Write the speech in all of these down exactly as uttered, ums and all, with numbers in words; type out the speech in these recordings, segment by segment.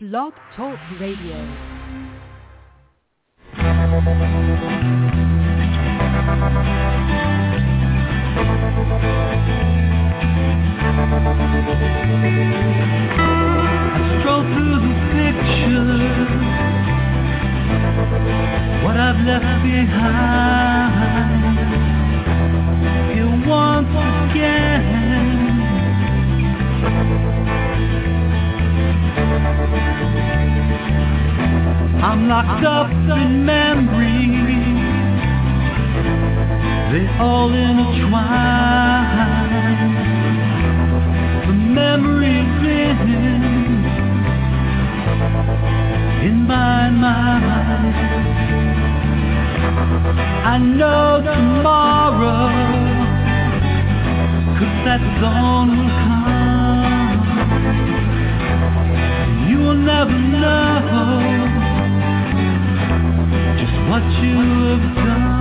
Blog Talk Radio. Stroll through the pictures, what I've left behind. Feel once again I'm locked up in memories, they all intertwine. The memories in in my mind. I know tomorrow, 'cause that dawn will come. You will never know just what you have done.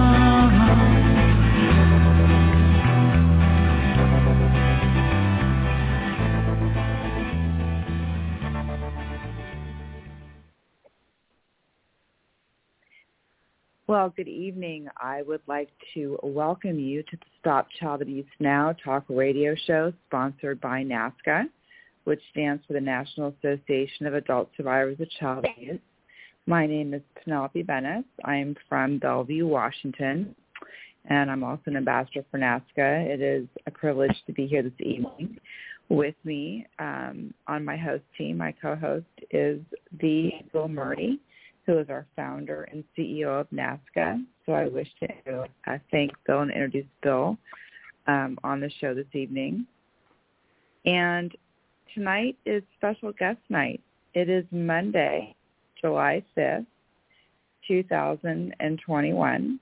Well, good evening. I would like to welcome you to the Stop Child Abuse Now talk radio show sponsored by NAASCA, which stands for the National Association of Adult Survivors of Child Abuse. My name is Penelope Bennis. I'm from Bellevue, Washington, and I'm also an ambassador for NAASCA. It is a privilege to be here this evening. With me um, on my host team, my co-host is the Bill Murray, who is our founder and C E O of NAASCA. So I wish to uh, thank Bill and introduce Bill um, on the show this evening. And tonight is special guest night. It is Monday, July fifth, two thousand twenty-one.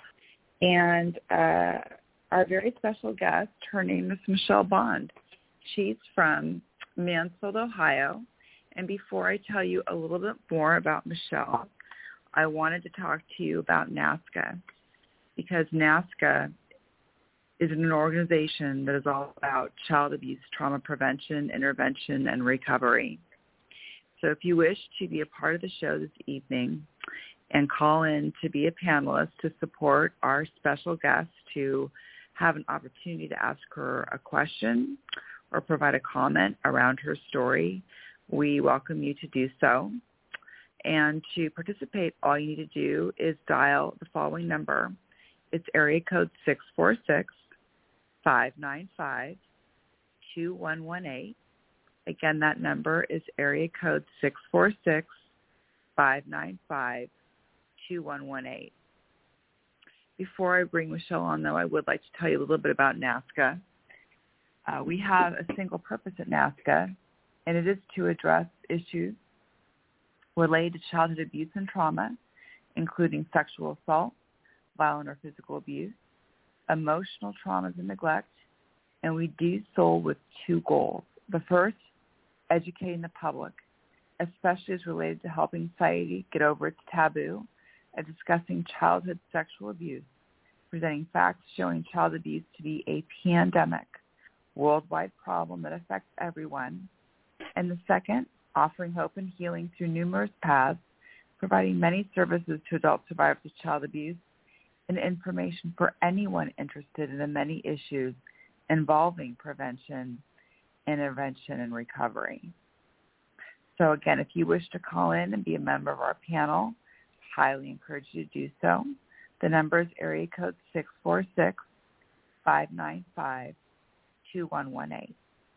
And uh, our very special guest, her name is Michelle Bond. She's from Mansfield, Ohio. And before I tell you a little bit more about Michelle, I wanted to talk to you about NAASCA, because NAASCA is an organization that is all about child abuse, trauma prevention, intervention, and recovery. So if you wish to be a part of the show this evening and call in to be a panelist to support our special guest, to have an opportunity to ask her a question or provide a comment around her story, we welcome you to do so. And to participate, all you need to do is dial the following number. It's area code six four six, five nine five, two one one eight. Again, that number is area code six four six, five nine five, two one one eight. Before I bring Michelle on, though, I would like to tell you a little bit about NAASCA. Uh, we have a single purpose at NAASCA, and it is to address issues related to childhood abuse and trauma, including sexual assault, violent or physical abuse, emotional traumas and neglect, and we do so with two goals. The first, educating the public, especially as related to helping society get over its taboo of discussing childhood sexual abuse, presenting facts showing child abuse to be a pandemic, worldwide problem that affects everyone. And the second, offering hope and healing through numerous paths, providing many services to adult survivors of child abuse, and information for anyone interested in the many issues involving prevention, intervention, and recovery. So again, if you wish to call in and be a member of our panel, highly encourage you to do so. The number is area code six four six, five nine five, two one one eight.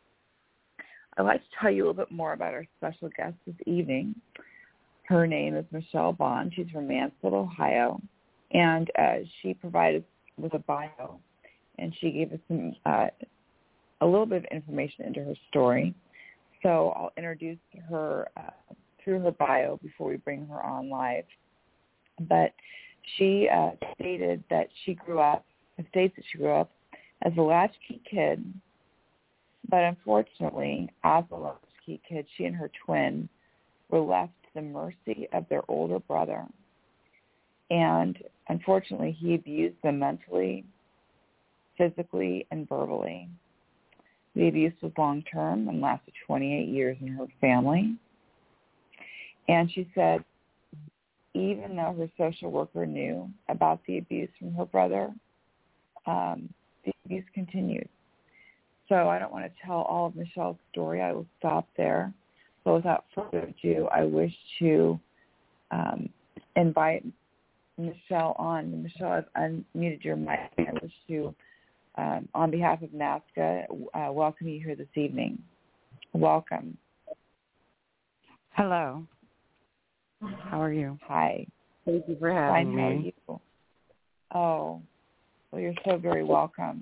I'd like to tell you a little bit more about our special guest this evening. Her name is Michelle Bond. She's from Mansfield, Ohio, and uh, she provided us with a bio, and she gave us some uh, a little bit of information into her story. So I'll introduce her uh, through her bio before we bring her on live. But she uh, stated that she grew up, states that she grew up as a latchkey kid. But unfortunately, as a latchkey kid, she and her twin were left to the mercy of their older brother. And unfortunately, he abused them mentally, physically, and verbally. The abuse was long-term and lasted twenty-eight years in her family. And she said, even though her social worker knew about the abuse from her brother, um, the abuse continued. So I don't want to tell all of Michelle's story. I will stop there. So without further ado, I wish to um, invite Michelle on. Michelle, I've unmuted your mic. I wish to, um, on behalf of NAASCA, uh, welcome you here this evening. Welcome. Hello. How are you? Hi. Thank you for having Fine, me. how are you? Oh, well, you're so very welcome.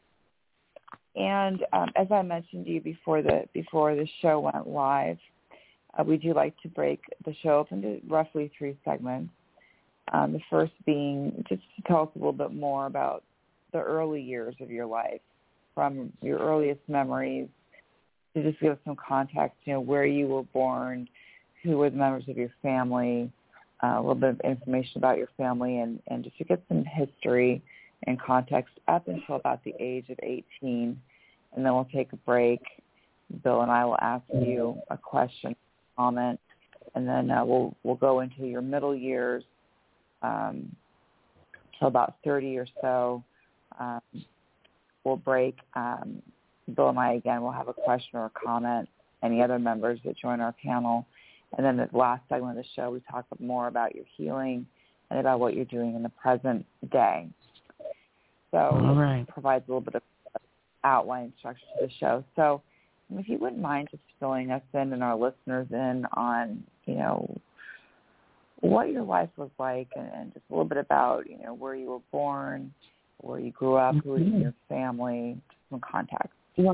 And um, as I mentioned to you before the before the show went live, uh, we do like to break the show up into roughly three segments. Um, the first being just to tell us a little bit more about the early years of your life, from your earliest memories, to just give us some context, you know, where you were born, who were the members of your family, uh, a little bit of information about your family, and, and just to get some history and context up until about the age of eighteen. And then we'll take a break. Bill and I will ask you a question, comment, and then uh, we'll we'll go into your middle years um, till about thirty or so. Um, we'll break. Um, Bill and I, again, will have a question or a comment, any other members that join our panel. And then the last segment of the show, we talk more about your healing and about what you're doing in the present day. So All right. it provides a little bit of outline structure to the show. So if you wouldn't mind just filling us in and our listeners in on, you know, what your life was like, and, and just a little bit about, you know, where you were born, where you grew up, who was in your family, just some context.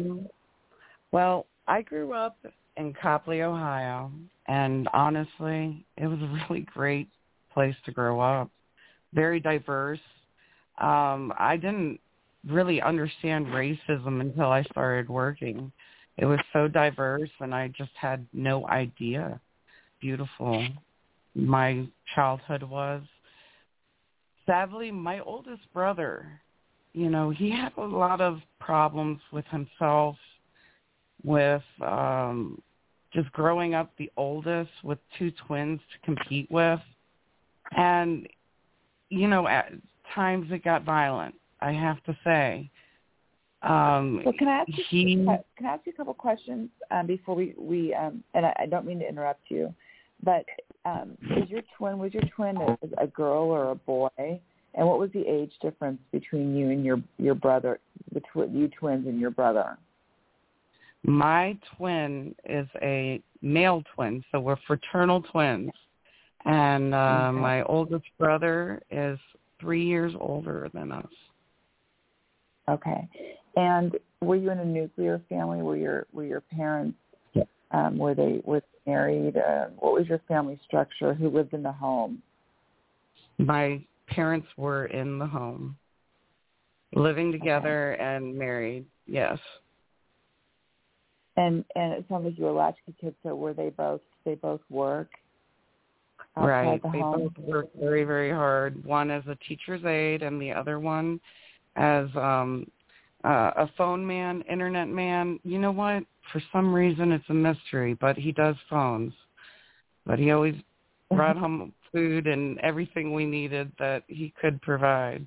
Well, I grew up in Copley, Ohio, and honestly, it was a really great place to grow up. Very diverse. Um, I didn't really understand racism until I started working. It was so diverse, and I just had no idea. Beautiful my childhood was. Sadly, my oldest brother, you know, he had a lot of problems with himself, with um, just growing up the oldest with two twins to compete with. And, you know, at times it got violent, I have to say. Um, so can I ask you, he, can I ask you a couple questions um, before we, we um, and I, I don't mean to interrupt you, but um, is your twin, was your twin a, a girl or a boy? And what was the age difference between you and your, your brother, between you twins and your brother? My twin is a male twin, so we're fraternal twins. And uh, okay. my oldest brother is three years older than us. Okay. And were you in a nuclear family? Were your were your parents um, were they were they married? Uh, what was your family structure? Who lived in the home? My parents were in the home, living together okay. and married. Yes. And and it sounds like you were latchkey kids. So were they both? They both work. Right. The they home? both work very, very hard. One as a teacher's aide, and the other one as um, uh, a phone man, internet man. You know what? For some reason, it's a mystery, but he does phones. But he always brought home food and everything we needed that he could provide.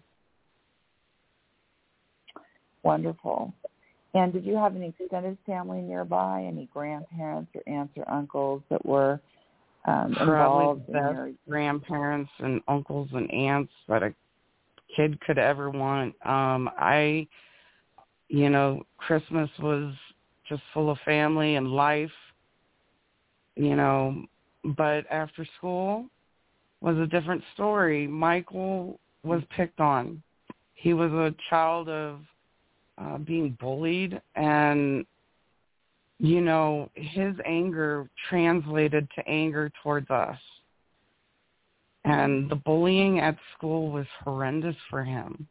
Wonderful. And did you have any extended family nearby, any grandparents or aunts or uncles that were um, involved Probably in your grandparents and uncles and aunts that a kid could ever want. Um, I, you know, Christmas was just full of family and life, you know, but after school was a different story. Michael was picked on. He was a child of uh, being bullied, and, you know, his anger translated to anger towards us. And the bullying at school was horrendous for him.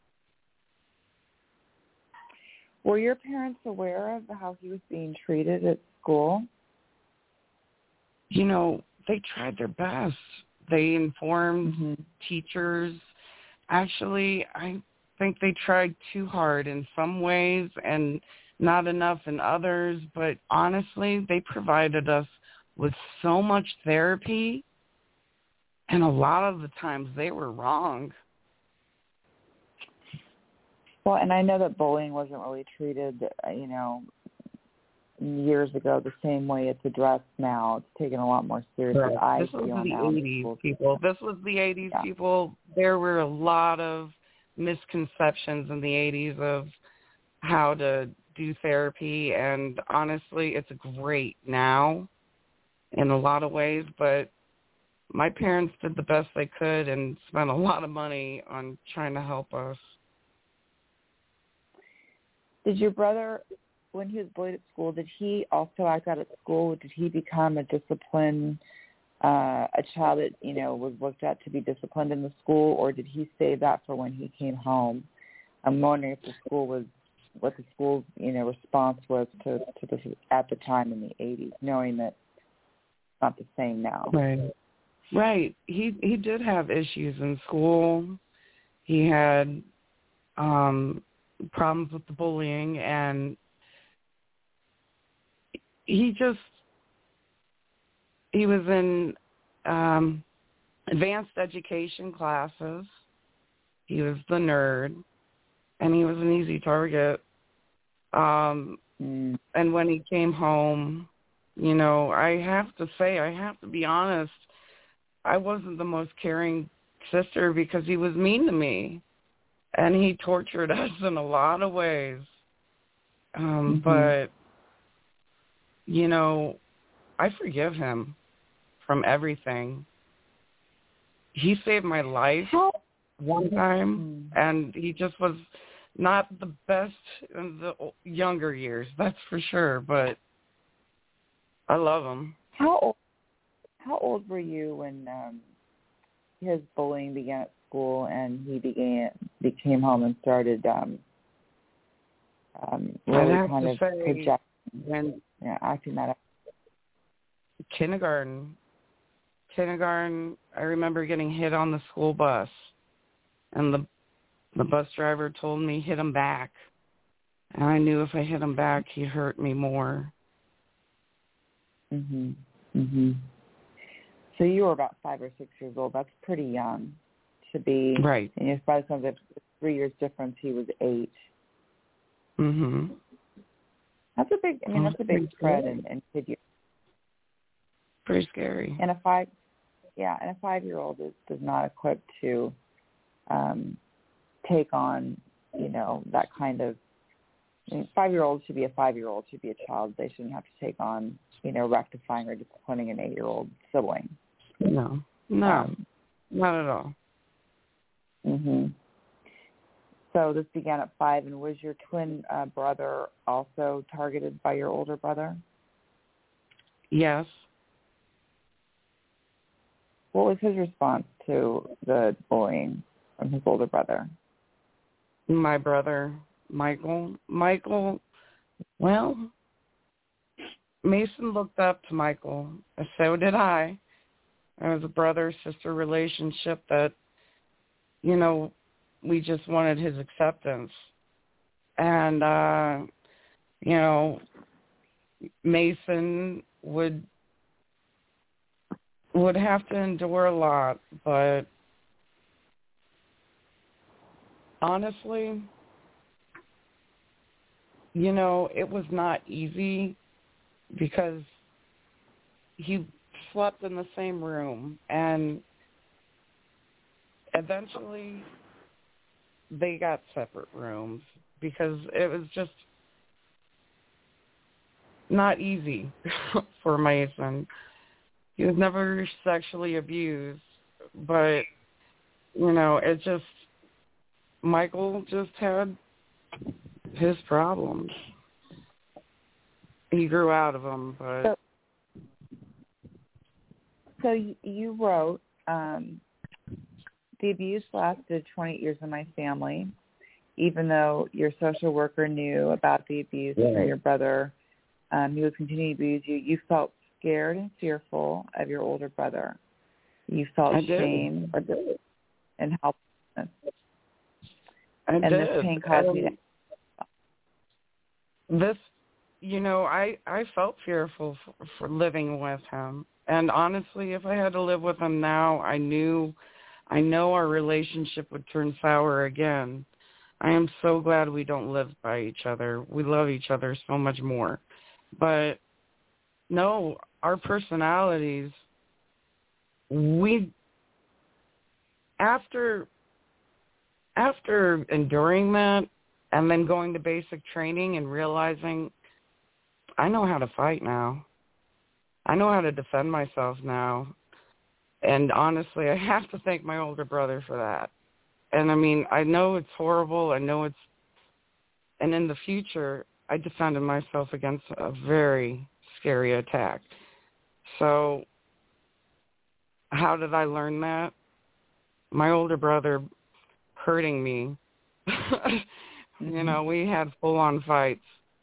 Were your parents aware of how he was being treated at school? You know, they tried their best. They informed mm-hmm. teachers. Actually, I think they tried too hard in some ways and not enough in others. But honestly, they provided us with so much therapy, and a lot of the times they were wrong. Well, and I know that bullying wasn't really treated, uh, you know, years ago the same way it's addressed now. It's taken a lot more seriously. Right. I This was feel the now. eighties, people. This was the eighties, Yeah. people. There were a lot of misconceptions in the eighties of how to do therapy, and honestly, it's great now in a lot of ways, but my parents did the best they could and spent a lot of money on trying to help us. Did your brother, when he was bullied at school, did he also act out at school? Did he become a discipline, uh, a child that, you know, was looked at to be disciplined in the school, or did he save that for when he came home? I'm wondering if the school was, what the school's, you know, response was to, to this at the time in the eighties, knowing that it's not the same now. Right. Right. He he did have issues in school. He had um, problems with the bullying, and he just, he was in um, advanced education classes. He was the nerd, and he was an easy target. Um, Mm. and when he came home, you know, I have to say, I have to be honest, I wasn't the most caring sister because he was mean to me, and he tortured us in a lot of ways. Um, Mm-hmm. But, you know, I forgive him from everything. He saved my life one time, Mm. and he just was not the best in the younger years, that's for sure, but I love him. How old, how old were you when um, his bullying began at school and he began became home and started um, um, really I'd have kind to of say projecting, when you know, acting that out? kindergarten, kindergarten, I remember getting hit on the school bus, and the the bus driver told me hit him back, and I knew if I hit him back, he'd hurt me more. Mhm. Mhm. So you were about five or six years old. That's pretty young to be. Right. And if by the time there's three years difference, he was eight. Mhm. That's a big. I mean, Oh, that's a big pretty spread scary. in, in kid years. Pretty scary. And a five, yeah, and a five-year-old is is not equipped to um, take on, you know, that kind of. I mean, five-year-old should be a five-year-old, should be a child. They shouldn't have to take on, you know, rectifying or disciplining an eight-year-old sibling. No, no, Um, not at all. mhm. So this began at five, and was your twin uh, brother also targeted by your older brother? Yes. What was his response to the bullying from his older brother? My brother, Michael. Michael, well, Mason looked up to Michael, and so did I. It was a brother-sister relationship that, you know, we just wanted his acceptance. And, uh, you know, Mason would would have to endure a lot, but honestly, you know, it was not easy because he slept in the same room, and eventually they got separate rooms because it was just not easy for Mason. He was never sexually abused, but, you know, it just, Michael just had his problems. He grew out of them, but... So, so you wrote, um, the abuse lasted twenty-eight years in my family, even though your social worker knew about the abuse Yeah. for your brother. Um, he was continuing to abuse you. You felt scared and fearful of your older brother. You felt I did. shame I did. and helplessness. I and did. this pain caused and me to... This you know, I, I felt fearful for, for living with him. And honestly, if I had to live with him now, I knew, I know our relationship would turn sour again. I am so glad we don't live by each other. We love each other so much more. But no, our personalities, we, after, after enduring that and then going to basic training and realizing I know how to fight now. I know how to defend myself now. And honestly, I have to thank my older brother for that. And I mean, I know it's horrible. I know it's, and in the future, I defended myself against a very scary attack. So how did I learn that? My older brother hurting me. You know, we had full-on fights.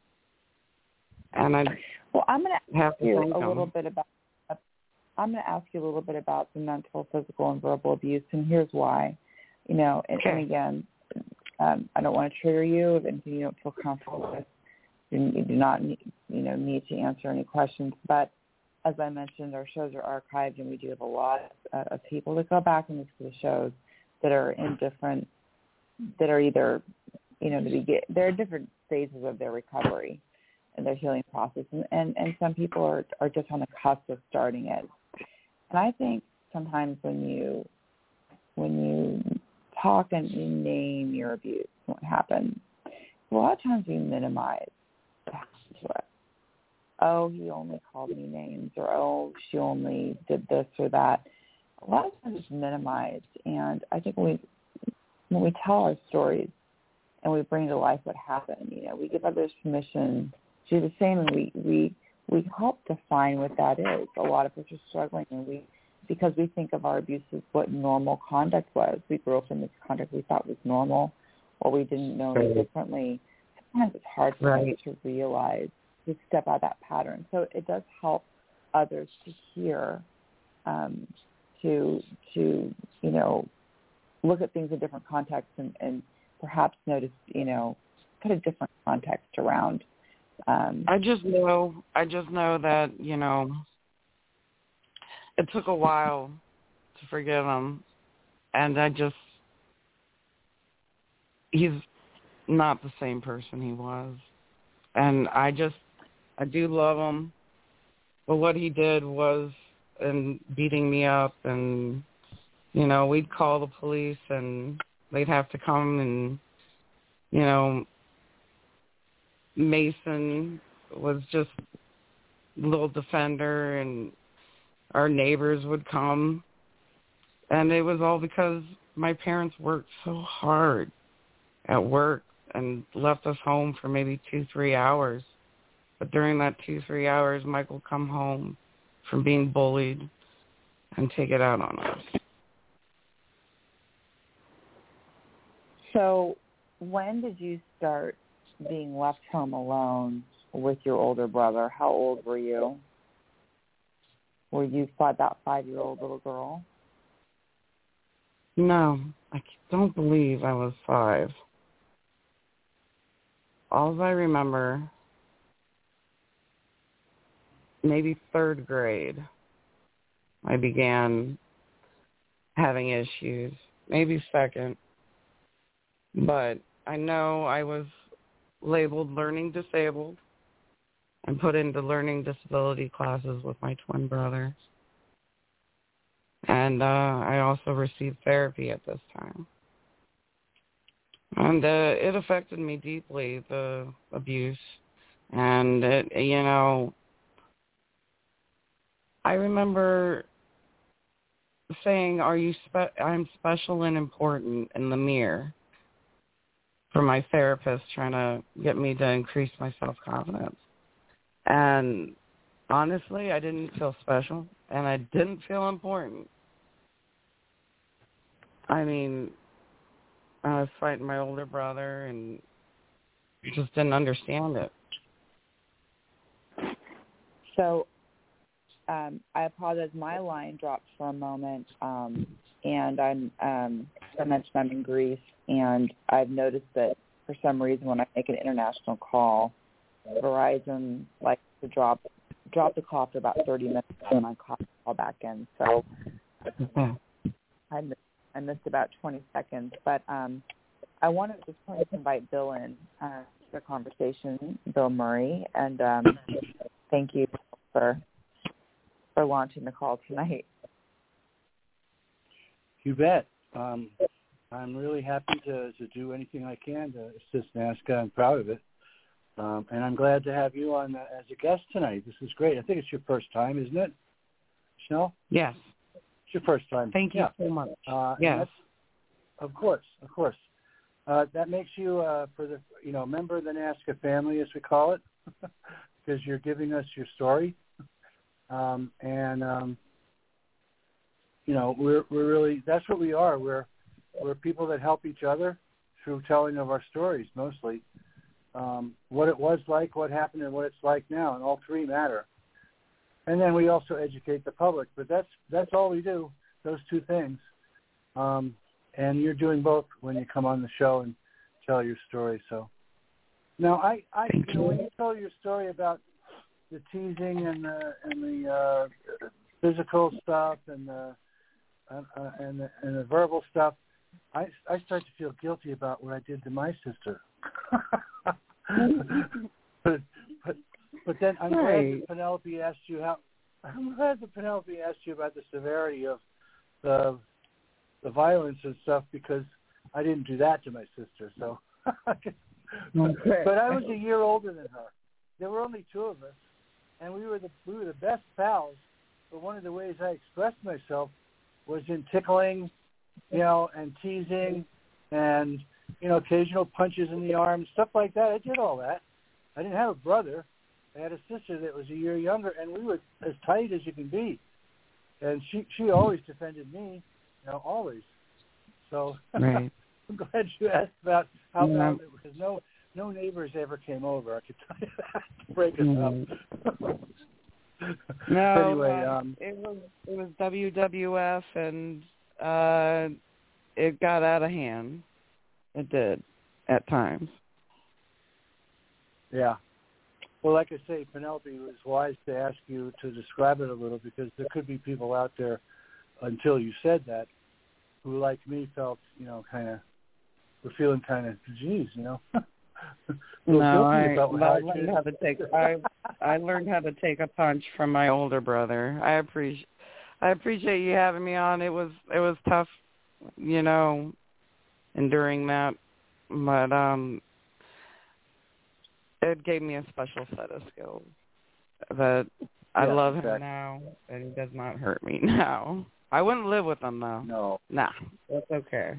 And I well, I'm going to ask you a him. little bit about. I'm going to ask you a little bit about the mental, physical, and verbal abuse, and here's why. You know, and, okay. and again, um, I don't want to trigger you if anything you don't feel comfortable with. You, you do not, need, you know, need to answer any questions. But as I mentioned, our shows are archived, and we do have a lot uh, of people that go back and listen to the shows that are in different, that are either, you know, to begin, there are different phases of their recovery and their healing process, and, and, and some people are, are just on the cusp of starting it. And I think sometimes when you when you talk and you name your abuse, what happened, a lot of times we minimize that to it. Oh, he only called me names, or oh, she only did this or that. A lot of times it's minimized, and I think when we when we tell our stories and we bring to life what happened, you know, we give others permission to do the same, and we we we help define what that is. A lot of us are struggling, and we, because we think of our abuse as what normal conduct was. We grew up in this conduct we thought was normal, or we didn't know any differently. Sometimes it's hard for right. us to realize, to step out of that pattern. So it does help others to hear, um, to to you know, look at things in different contexts, and, and perhaps notice, you know, put a different context around. Um, I just know, I just know that, you know, it took a while to forgive him, and I just, he's not the same person he was, and I just, I do love him, but what he did was, and beating me up, and, you know, we'd call the police, and they'd have to come, and, you know, Mason was just a little defender, and our neighbors would come, and it was all because my parents worked so hard at work and left us home for maybe two, three hours. But during that two, three hours, Mike would come home from being bullied and take it out on us. So when did you start being left home alone with your older brother? How old were you? Were you that five-year-old little girl? No, I don't believe I was five. All I remember, maybe third grade, I began having issues. Maybe second. But I know I was labeled learning disabled and put into learning disability classes with my twin brother. And uh, I also received therapy at this time. And uh, it affected me deeply, the abuse. And, it, you know, I remember saying, "Are you spe- I'm special and important," in the mirror for my therapist, trying to get me to increase my self-confidence. And honestly, I didn't feel special, and I didn't feel important. I mean, I was fighting my older brother, and just didn't understand it. So um, I apologize. My line dropped for a moment, um, and I'm, um, as I mentioned, I'm in Greece, and I've noticed that for some reason when I make an international call, Verizon likes to drop drop the call for about thirty minutes and my call call back in. So I missed, I missed about twenty seconds. But um, I wanted just wanted to invite Bill in uh, to the conversation, Bill Murray, and um, thank you for for launching the call tonight. You bet. Um, I'm really happy to, to do anything I can to assist NAASCA. I'm proud of it. Um, and I'm glad to have you on uh, as a guest tonight. This is great. I think it's your first time, isn't it, Chanel? Yes. It's your first time. Thank you yeah. so much. Uh, yes. Of course, of course. Uh, that makes you, uh, for the you know, member of the NAASCA family, as we call it, because you're giving us your story. Um, and, um, you know, we're we're really, that's what we are. We're we're people that help each other through telling of our stories, mostly. Um, what it was like, what happened, and what it's like now, and all three matter. And then we also educate the public, but that's that's all we do, those two things. Um, and you're doing both when you come on the show and tell your story. So now, I, I you know, when you tell your story about the teasing and the and the uh, physical stuff and the uh, uh, and the, and the verbal stuff, I I start to feel guilty about what I did to my sister. but, but but then I'm right. glad that Penelope asked you how. I'm glad that Penelope asked you about the severity of the the violence and stuff, because I didn't do that to my sister. So, okay. But I was a year older than her. There were only two of us, and we were the we were the best pals. But one of the ways I expressed myself was in tickling, you know, and teasing, and you know, occasional punches in the arm, stuff like that. I did all that. I didn't have a brother. I had a sister that was a year younger, and we were as tight as you can be. And she she always defended me, you know, always. So right. I'm glad you asked about how yeah. bad it was. Because no, no neighbors ever came over, I could tell you that, to break us mm-hmm. up. No, anyway, uh, um, it was it was W W F, and uh, it got out of hand. It did, at times. Yeah. Well, like I say, Penelope was wise to ask you to describe it a little, because there could be people out there, until you said that, who, like me, felt, you know, kind of, were feeling kind of, geez, you know. no, I, about I learned how to take. I I learned how to take a punch from my older brother. I appreciate I appreciate you having me on. It was it was tough, you know, enduring that, but um, it gave me a special set of skills that I yeah, love exactly. him now, and he does not hurt me now. I wouldn't live with him though. No, nah, that's okay.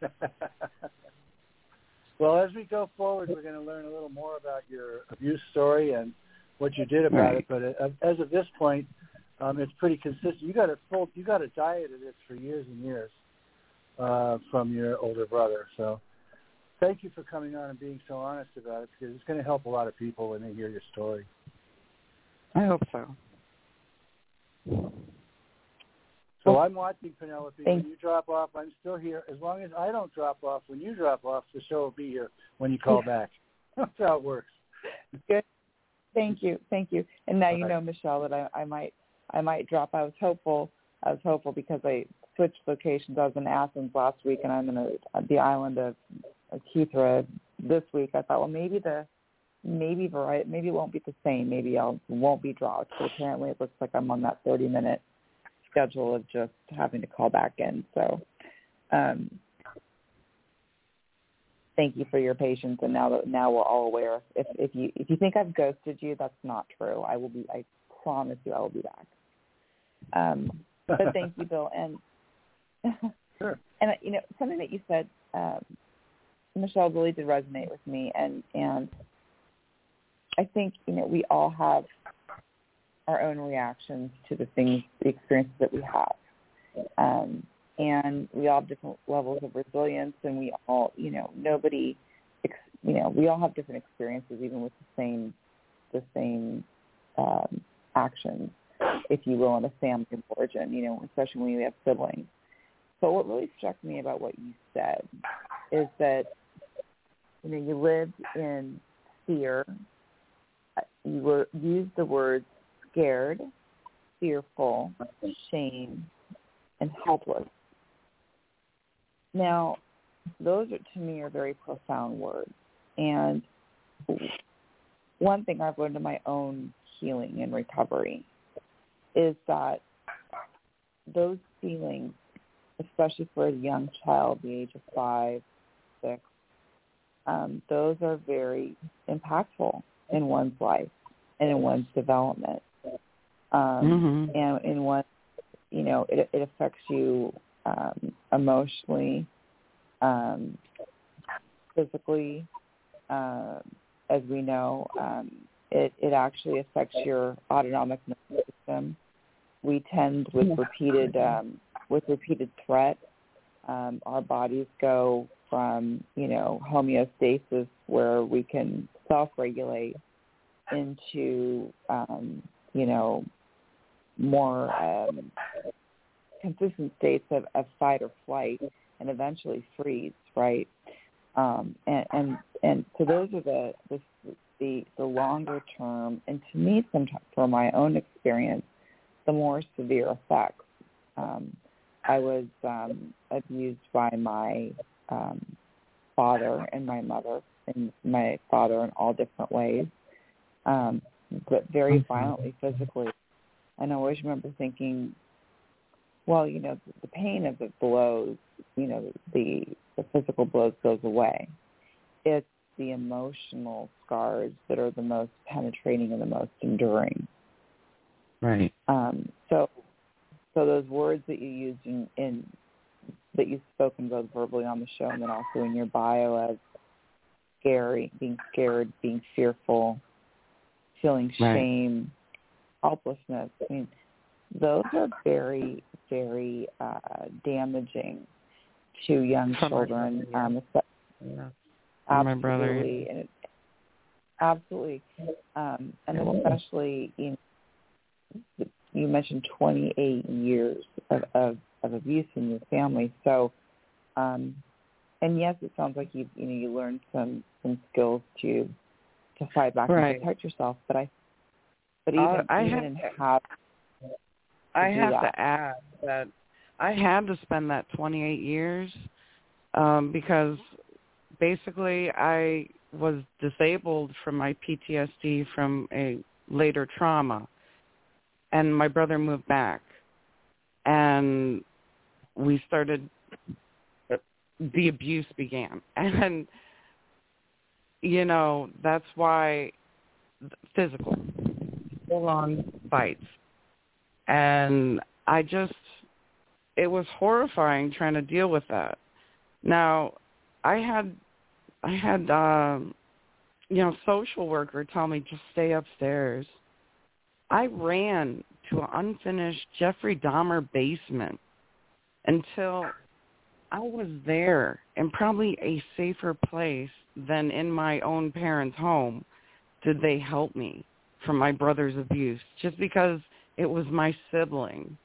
Well, as we go forward, we're going to learn a little more about your abuse story and what you did about right. it. But as of this point, um, it's pretty consistent. You got a full, you got a diet of this for years and years uh, from your older brother. So, thank you for coming on and being so honest about it, because it's going to help a lot of people when they hear your story. I hope so. So I'm watching, Penelope. Thank when you drop off, I'm still here. As long as I don't drop off, when you drop off, the show will be here when you call back. That's how it works. Good. Thank you. Thank you. And now All you right. know, Michelle, that I, I might I might drop. I was hopeful. I was hopeful because I switched locations. I was in Athens last week, and I'm in a, the island of Kithra this week. I thought, well, maybe the maybe variety, maybe it won't be the same. Maybe I won't be dropped. But apparently, it looks like I'm on that thirty minute schedule of just having to call back in. So um, thank you for your patience. And now that now we're all aware, if if you if you think I've ghosted you, that's not true. I will be. I promise you, I will be back. Um, but thank you, Bill. And sure. And you know, something that you said, um, Michelle, really did resonate with me. And and I think, you know, we all have our own reactions to the things, the experiences that we have. Um, and we all have different levels of resilience, and we all, you know, nobody, ex, you know, we all have different experiences, even with the same, the same um, actions, if you will, in a family of origin, you know, especially when you have siblings. But what really struck me about what you said is that, you know, you lived in fear you were, used the words scared, fearful, shame, and helpless. Now, those are, to me, are very profound words. And one thing I've learned in my own healing and recovery is that those feelings, especially for a young child, the age of five, six, um, those are very impactful in one's life and in one's development. Um, mm-hmm. And in one, you know, it, it affects you um, emotionally, um, physically, uh, as we know. Um, it, it actually affects your autonomic nervous system. We tend, with repeated um, with repeated threat, um, our bodies go from, you know, homeostasis, where we can self-regulate, into, um, you know, more um, consistent states of, of fight or flight, and eventually freeze, right? Um, and, and and so those are the the the, the longer term, and to me, sometimes from my own experience, the more severe effects. Um, I was um, abused by my um, father and my mother, and my father in all different ways, um, but very violently physically. And I always remember thinking, well, you know, the pain of the blows, you know, the the physical blows goes away. It's the emotional scars that are the most penetrating and the most enduring. Right. Um, so, so those words that you used in, in that you've spoken both verbally on the show and then also in your bio as scary, being scared, being fearful, feeling shame, right. helplessness. I mean, those are very, very uh, damaging to young From children. Um, yeah. Absolutely, my brother. and it, absolutely, um, and especially in you mentioned twenty-eight years of, of, of abuse in your family. So, um, and yes, it sounds like you you know you learned some, some skills to to fight back right. and protect yourself. But I, but even, uh, I even have, in how I have that. to add that I had to spend that twenty-eight years um, because basically I was disabled from my P T S D from a later trauma, and my brother moved back, and we started, the abuse began. And, you know, that's why physical, full-on fights. And I just, it was horrifying trying to deal with that. Now, I had, I had, um, you know, social worker tell me just stay upstairs. I ran to an unfinished Jeffrey Dahmer basement until I was there, in probably a safer place than in my own parents' home. Did they help me from my brother's abuse, just because it was my sibling.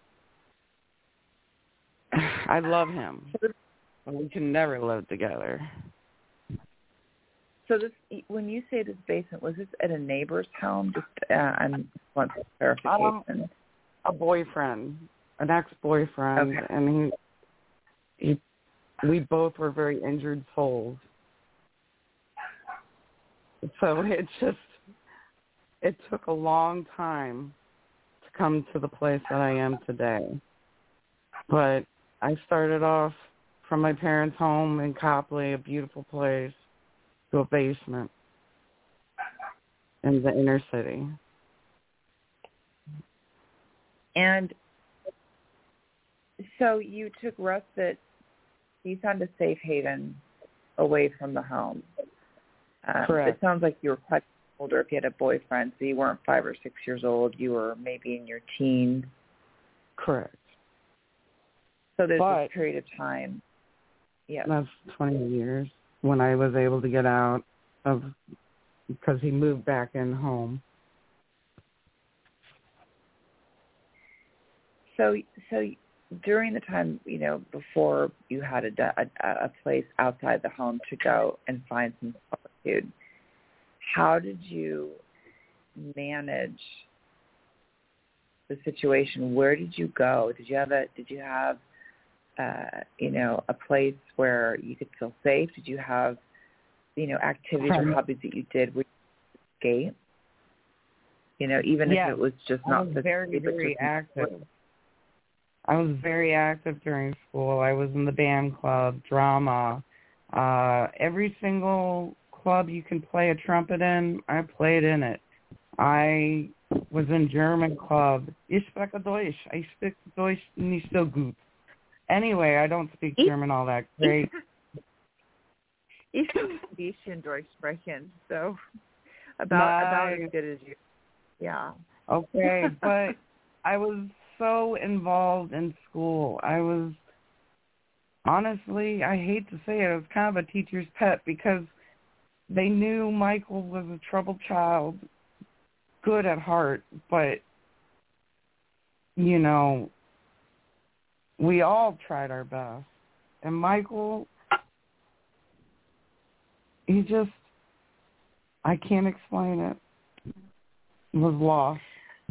I love him, but we can never live together. So this, when you say this basement, was this at a neighbor's home? Just uh, I want clarification. Um, a boyfriend, an ex-boyfriend, okay. and he, he, we both were very injured souls. So it just, it took a long time to come to the place that I am today. But I started off from my parents' home in Copley, a beautiful place, to a basement in the inner city. And so you took respite, you found a safe haven away from the home. Um, Correct. It sounds like you were quite older if you had a boyfriend, so you weren't five or six years old. You were maybe in your teens. Correct. So there's but this period of time. Yeah. That's twenty years when I was able to get out of, because he moved back in home. So, so during the time, you know, before you had a, a, a place outside the home to go and find some solitude, how did you manage the situation? Where did you go? Did you have a did you have uh, you know, a place where you could feel safe? Did you have, you know, activities or hobbies that you did where you escape? You know, even yes, if it was just I not was the very, very active. I was very active during school. I was in the band club, drama, uh, every single club you can play a trumpet in, I played in it. I was in German club. Ich spreche Deutsch. I speak Deutsch nicht so gut. Anyway, I don't speak German all that great. Ich kann ein bisschen Deutsch sprechen, so about about as good as you. Yeah. Okay, but I was so involved in school. I was, honestly, I hate to say it, I was kind of a teacher's pet because they knew Michael was a troubled child, good at heart, but, you know, we all tried our best. And Michael, he just, I can't explain it, was lost.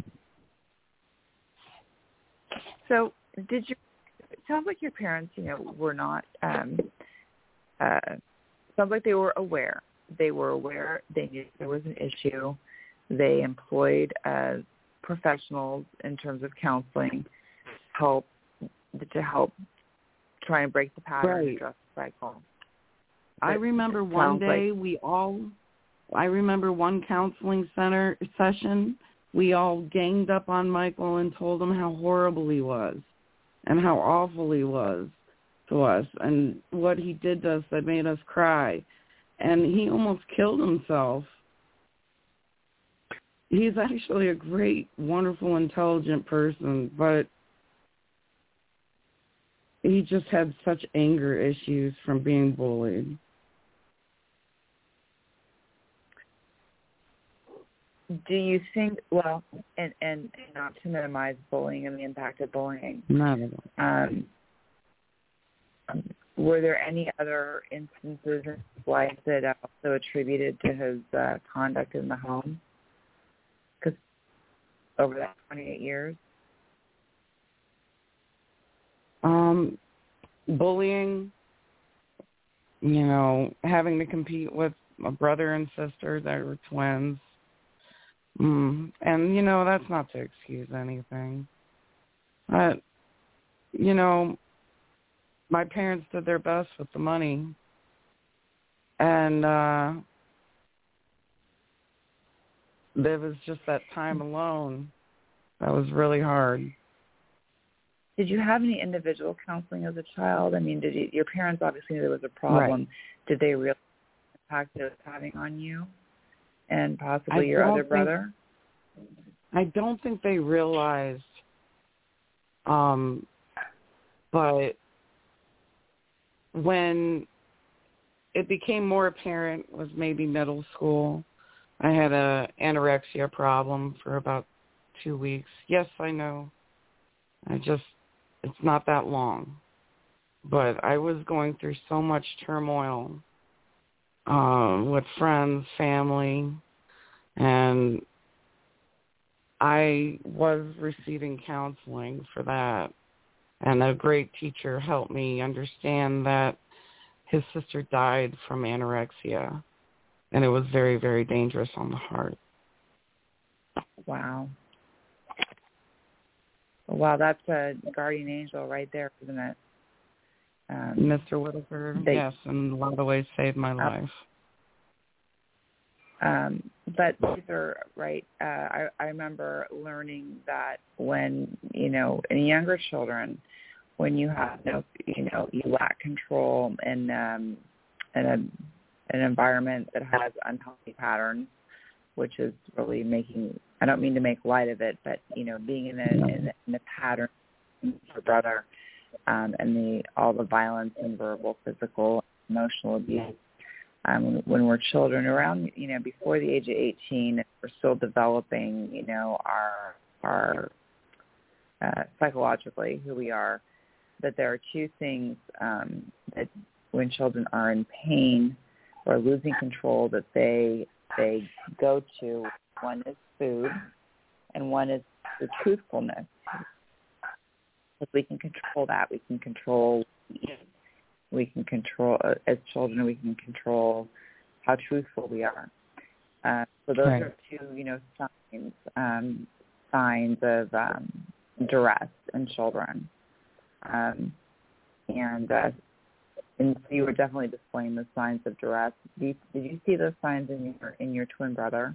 So did you, it sounds like your parents, you know, were not, um, uh, sounds like they were aware. They were aware. They knew there was an issue. They employed uh, professionals in terms of counseling, help to help try and break the pattern right. and address the cycle. I remember one day like, we all, I remember one counseling center session, we all ganged up on Michael and told him how horrible he was and how awful he was to us and what he did to us that made us cry. And he almost killed himself. He's actually a great, wonderful, intelligent person, but he just had such anger issues from being bullied. Do you think, well, and, and not to minimize bullying and the impact of bullying, not at all. Um, were there any other instances in his life that also attributed to his uh, conduct in the home? Because over that twenty-eight years? Um, bullying, you know, having to compete with a brother and sister that were twins. Mm. And, you know, that's not to excuse anything. But, you know, my parents did their best with the money. And uh, there was just that time alone that was really hard. Did you have any individual counseling as a child? I mean, did you, your parents obviously knew there was a problem. Right. Did they realize the impact it was having on you and possibly I your other brother? Think, I don't think they realized, um, but when it became more apparent was maybe middle school. I had a anorexia problem for about two weeks. Yes, I know. I just, it's not that long. But I was going through so much turmoil um, with friends, family, and I was receiving counseling for that. And a great teacher helped me understand that his sister died from anorexia, and it was very, very dangerous on the heart. Wow. Wow, that's a guardian angel right there, isn't it? Um, Mister Whitaker, they, yes, in a lot of ways saved my life. Um, but these are, right, uh, I, I remember learning that when, you know, in younger children, when you have no, you know, you lack control in, um, in a, an environment that has unhealthy patterns, which is really making, I don't mean to make light of it, but, you know, being in a, in a, in a pattern with your brother um, and the all the violence and verbal, physical, emotional abuse. Um, when we're children, around, you know, before the age of eighteen, we're still developing, you know, our, our uh, psychologically, who we are, that there are two things um, that when children are in pain or losing control that they they go to. One is food, and one is the truthfulness. If we can control that, we can control, we can control, as children, we can control how truthful we are. Uh, so those right. are two, you know, signs, um, signs of um, duress in children. Um, and uh, and so you were definitely displaying the signs of duress. Did you, did you see those signs in your in your twin brother?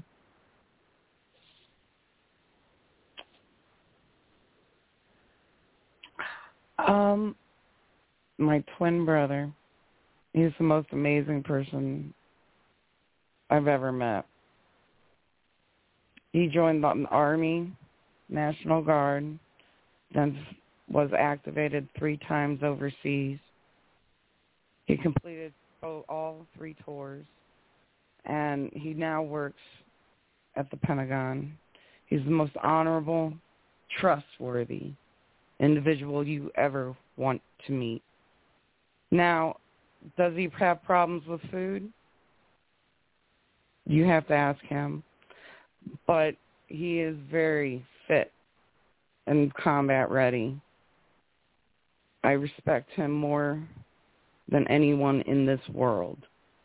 Um, my twin brother, he's the most amazing person I've ever met. He joined the Army, National Guard, then was activated three times overseas. He completed all three tours, and he now works at the Pentagon. He's the most honorable, trustworthy individual you ever want to meet. Now, does he have problems with food? You have to ask him. But he is very fit and combat ready. I respect him more than anyone in this world.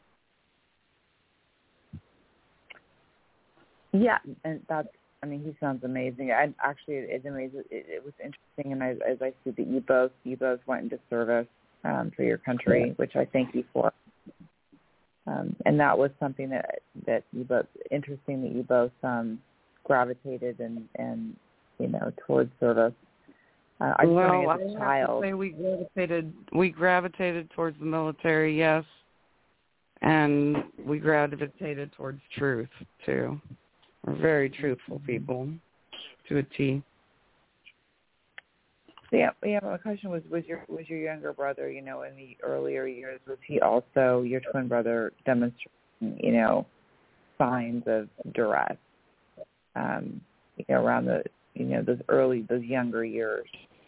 Yeah, and that's, I mean, he sounds amazing. I actually, it's amazing. It, it was interesting, and as, as I see that you both, you both went into service um, for your country, which I thank you for. Um, and that was something that that you both, interesting that you both um, gravitated and, and, you know, towards service. Uh, I well, I have child. to say we gravitated, we gravitated towards the military, yes, and we gravitated towards truth, too. We're very truthful people, to a T. Yeah, yeah. My question was: Was your was your younger brother, you know, in the earlier years, was he also your twin brother demonstrating, you know, signs of duress, um, you know, around the, you know, those early, those younger years?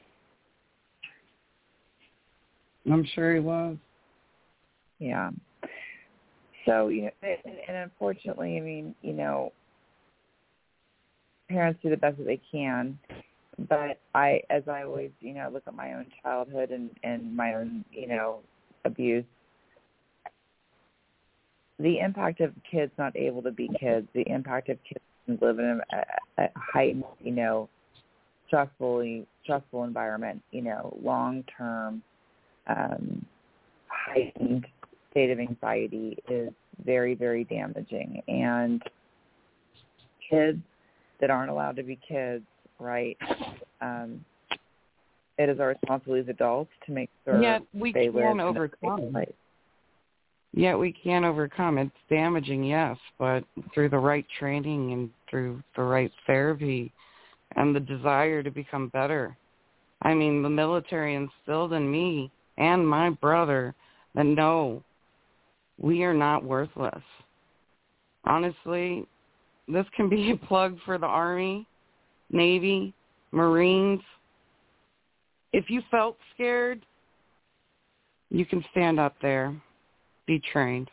I'm sure he was. Yeah. So, you know, and, and unfortunately, I mean, you know, parents do the best that they can. But I, as I always, you know, look at my own childhood and, and my own, you know, abuse, the impact of kids not able to be kids, the impact of kids living in a, a heightened, you know, stressfully, stressful environment, you know, long-term um, heightened state of anxiety is very, very damaging. And kids that aren't allowed to be kids, right? Um, it is our responsibility as adults to make sure Yet we they can live overcome. in a safe place. Yet we can overcome. It's damaging, yes, but through the right training and through the right therapy and the desire to become better. I mean, the military instilled in me and my brother that no, we are not worthless. Honestly, this can be a plug for the Army, Navy, Marines. If you felt scared, you can stand up there, be trained.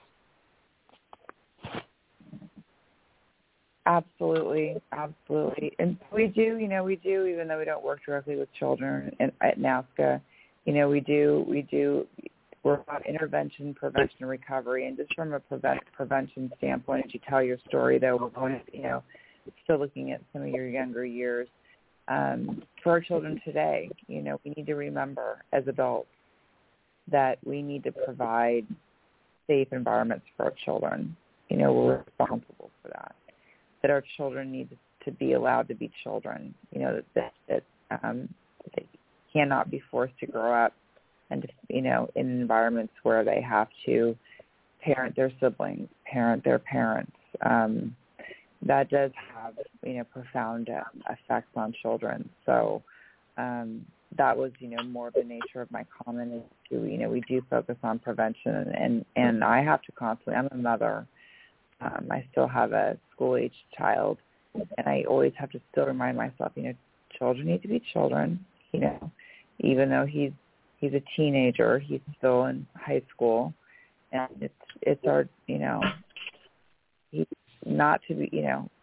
Absolutely, absolutely. And we do, you know, we do, even though we don't work directly with children at NAASCA, you know, we do, we do work on intervention, prevention, and recovery. And just from a prevent, prevention standpoint, as you tell your story, though, we're going to, you know, still looking at some of your younger years. Um, for our children today, you know, we need to remember as adults that we need to provide safe environments for our children. You know, we're responsible for that. That our children need to be allowed to be children. You know, that that, that um, they cannot be forced to grow up and, you know, in environments where they have to parent their siblings, parent their parents. Um, that does have, you know, profound uh, effects on children. So um, that was, you know, more of the nature of my comment is to, you know, we do focus on prevention. And, and, and I have to constantly, I'm a mother. Um, I still have a school-aged child, and I always have to still remind myself, you know, children need to be children. You know, even though he's he's a teenager, he's still in high school, and it's it's our, you know, he's not to be, you know,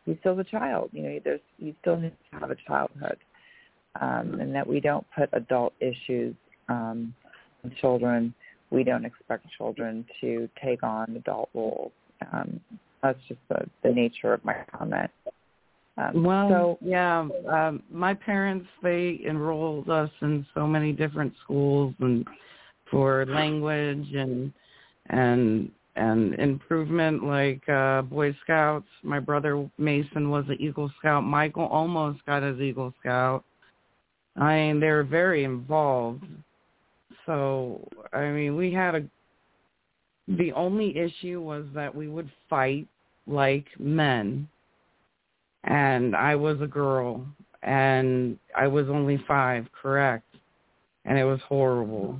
he's still a child. You know, there's you still need to have a childhood, um, and that we don't put adult issues um, on children. We don't expect children to take on adult roles. Um, that's just the, the nature of my comment. Um, well, so, yeah, um, my parents, they enrolled us in so many different schools and for language and and and improvement, like uh, Boy Scouts. My brother Mason was an Eagle Scout. Michael almost got his Eagle Scout. I mean, they were very involved. So, I mean, we had a, the only issue was that we would fight like men. And I was a girl, and I was only five, correct? And it was horrible.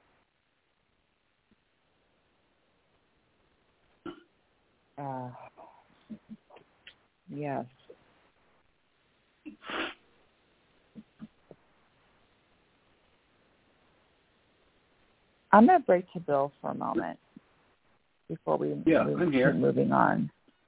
Uh, yes. I'm going to break to Bill for a moment before we yeah, move, I'm here. keep moving on.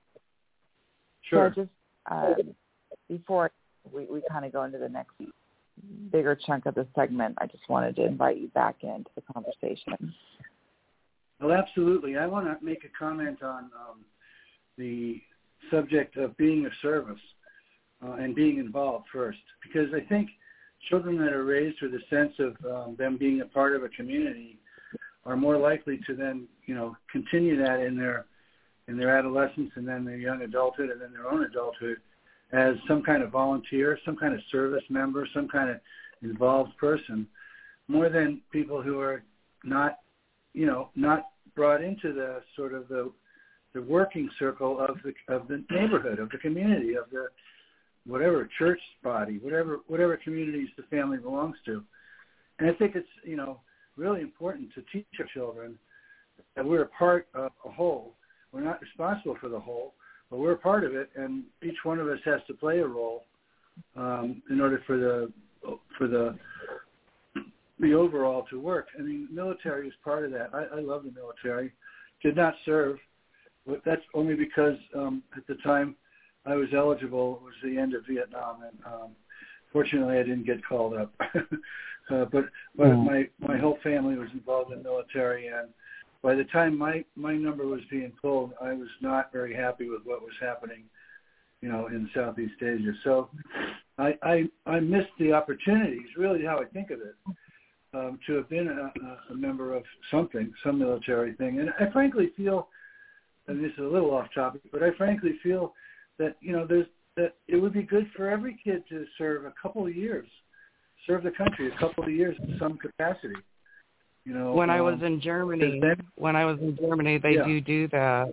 Sure. So just um, before we, we kind of go into the next bigger chunk of the segment, I just wanted to invite you back into the conversation. Well, absolutely. I want to make a comment on um, the subject of being of service uh, and being involved first, because I think children that are raised with a sense of um, them being a part of a community are more likely to then, you know, continue that in their in their adolescence and then their young adulthood and then their own adulthood as some kind of volunteer, some kind of service member, some kind of involved person, more than people who are not, you know, not brought into the sort of the the working circle of the of the neighborhood, of the community, of the whatever church body, whatever whatever communities the family belongs to. And I think it's, you know, really important to teach our children that we're a part of a whole. We're not responsible for the whole, but we're a part of it, and each one of us has to play a role um, in order for the for the the overall to work. I mean, military is part of that. I, I love the military. Did not serve, but that's only because um, at the time I was eligible. It was the end of Vietnam, and um, fortunately I didn't get called up. uh, but but mm. my my whole family was involved in the military, and by the time my, my number was being pulled, I was not very happy with what was happening, you know, in Southeast Asia. So I I, I missed the opportunities, really how I think of it, um, to have been a, a member of something, some military thing. And I frankly feel, and this is a little off topic, but I frankly feel that, you know, there's that it would be good for every kid to serve a couple of years, serve the country a couple of years in some capacity. You know, when um, I was in Germany, then, when I was in Germany, they yeah. do do that.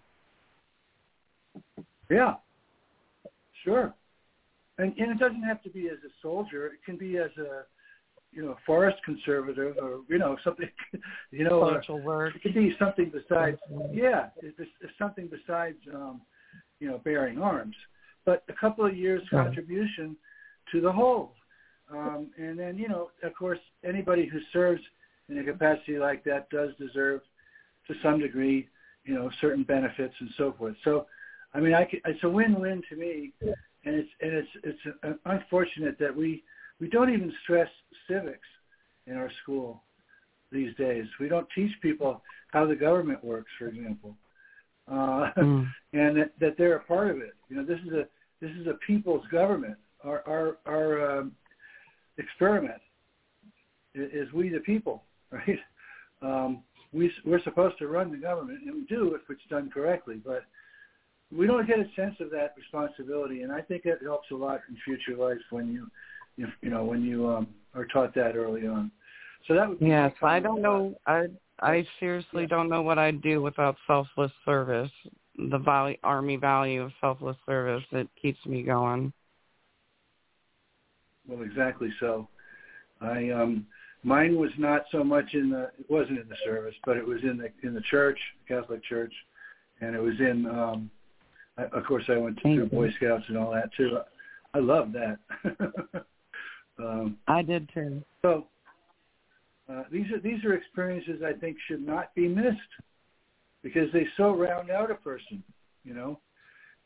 Yeah, sure. And, and it doesn't have to be as a soldier. It can be as a, you know, forest conservator or, you know, something, you know, social work. It could be something besides, yeah, it's, it's something besides, um, you know, bearing arms. But a couple of years Right. contribution to the whole. Um, and then, you know, of course, anybody who serves in a capacity like that does deserve, to some degree, you know, certain benefits and so forth. So, I mean, I could, it's a win-win to me, and it's and it's it's uh, unfortunate that we we don't even stress civics in our school these days. We don't teach people how the government works, for example, uh, mm. and that, that they're a part of it. You know, this is a this is a people's government. Our our our um, experiment is we the people. Right? Um, we, we're supposed to run the government, and we do if it's done correctly, but we don't get a sense of that responsibility, and I think it helps a lot in future life when you, you, you know, when you um, are taught that early on. So that would be yes. I don't know. I I seriously yeah. don't know what I'd do without selfless service. The value, Army value of selfless service, it keeps me going. Well, exactly so. I um. Mine was not so much in the, it wasn't in the service, but it was in the in the church, Catholic church, and it was in, um, I, of course, I went to through Boy Scouts and all that, too. I loved that. um, I did, too. So uh, these are these are experiences I think should not be missed because they so round out a person, you know.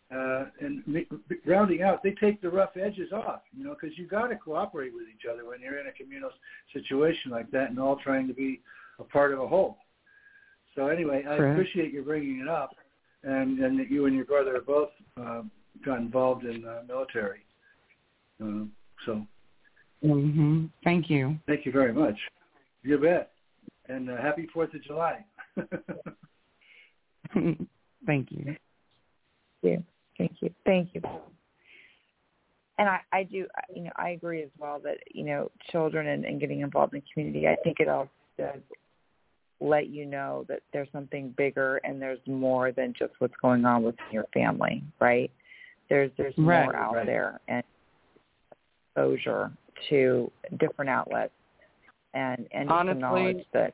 uh, and rounding out, they take the rough edges off, you know, because you got to cooperate with each other when you're in a communal situation like that and all trying to be a part of a whole. So anyway, I Correct. appreciate you bringing it up, and, and that you and your brother both uh, got involved in the military. Uh, so Mm-hmm. Thank you. thank you very much. You bet. And uh, happy fourth of July. Thank you. Thank you. Thank you. Thank you. And I, I do, you know, I agree as well that, you know, children and, and getting involved in the community, I think it also does let you know that there's something bigger and there's more than just what's going on with your family, right? There's there's Right, more out right. there and exposure to different outlets and, and just the Honestly, knowledge that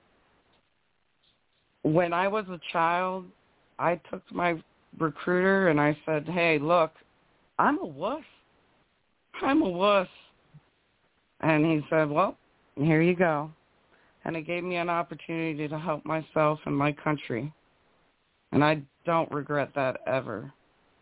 when I was a child, I took to my recruiter and I said, hey, look, I'm a wuss. I'm a wuss. And he said, well, here you go. And it gave me an opportunity to help myself and my country. And I don't regret that ever.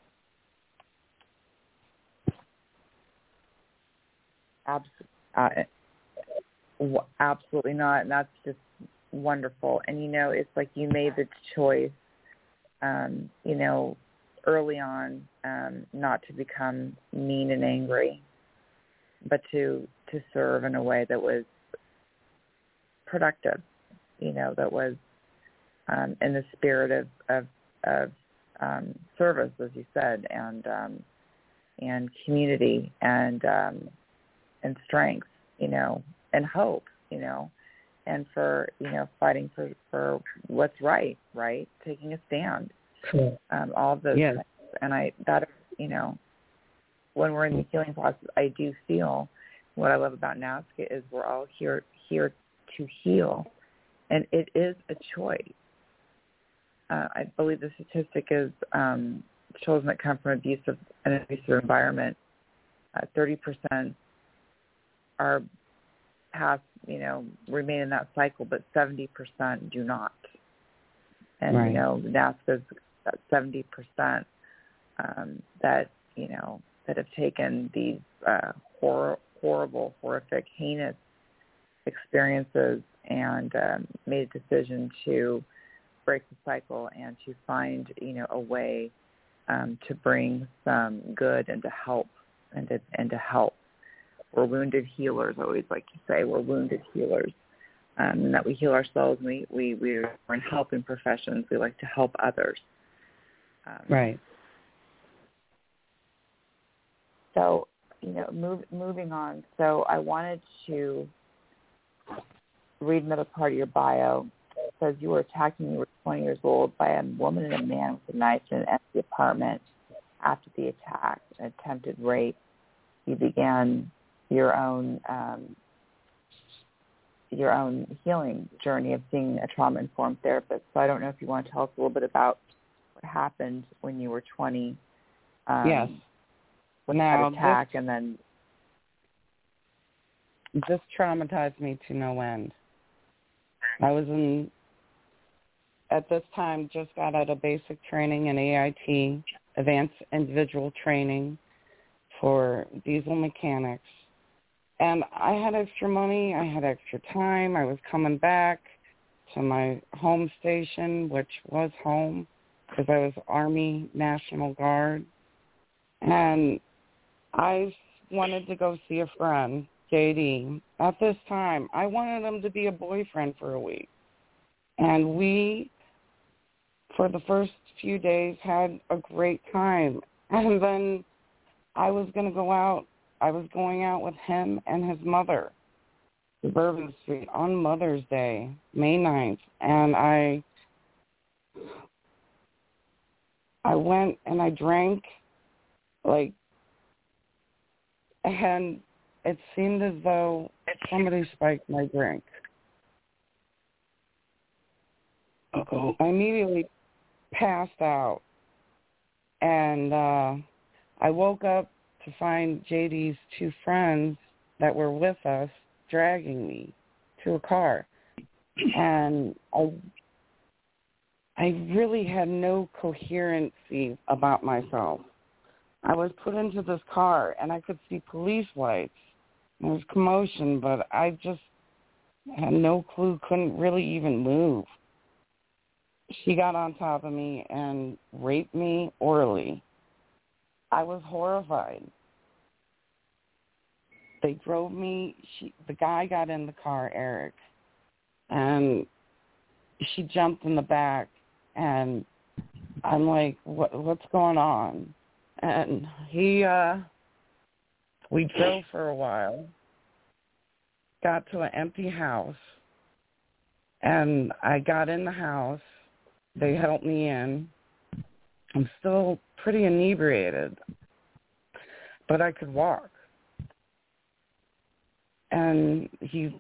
Absolutely, uh, absolutely not, and that's just wonderful. And you know, it's like you made the choice, um, you know, early on, um, not to become mean and angry, but to to serve in a way that was productive. You know, that was um, in the spirit of of, of um, service, as you said, and um, and community and um, and strength, you know, and hope, you know, and for, you know, fighting for, for what's right, right, taking a stand, Cool. um, all of those Yes. things. And I, that, you know, when we're in the healing process, I do feel what I love about NAASCA is we're all here, here to heal, and it is a choice. Uh, I believe the statistic is um, children that come from abusive an abusive environment, uh, thirty percent are past, you know, remain in that cycle, but seventy percent do not. And, Right. you know, NAASCA's got seventy percent um, that, you know, that have taken these uh, hor- horrible, horrific, heinous experiences and um, made a decision to break the cycle and to find, you know, a way um, to bring some good and to help and to, and to help. We're wounded healers, I always like to say. We're wounded healers, um, and that we heal ourselves. And we, we, we're in helping professions. We like to help others. Um, Right. So, you know, move, moving on. So I wanted to read another part of your bio. It says you were attacked when you were twenty years old by a woman and a man with a knife in an empty apartment. After the attack, an attempted rape, you began your own um, your own healing journey of being a trauma-informed therapist. So I don't know if you want to tell us a little bit about what happened when you were twenty. Um, Yes. With Now, that attack, this, and then this traumatized me to no end. I was in, at this time, just got out of basic training in A I T, advanced individual training for diesel mechanics. And I had extra money. I had extra time. I was coming back to my home station, which was home because I was Army National Guard. And I wanted to go see a friend, J D. At this time, I wanted him to be a boyfriend for a week. And we, for the first few days, had a great time. And then I was going to go out. I was going out with him and his mother, Bourbon Street, on Mother's Day, May ninth. And I, I went and I drank, like, and it seemed as though somebody spiked my drink. Uh-oh. I immediately passed out, and uh, I woke up to find J D's two friends that were with us dragging me to a car. And I, I really had no coherency about myself. I was put into this car, and I could see police lights. There was commotion, but I just had no clue, couldn't really even move. She got on top of me and raped me orally. I was horrified. They drove me. She, the guy got in the car, Eric, and she jumped in the back, and I'm like, what, what's going on? And he, uh, we drove for a while, got to an empty house, and I got in the house. They helped me in. I'm still pretty inebriated, but I could walk. And he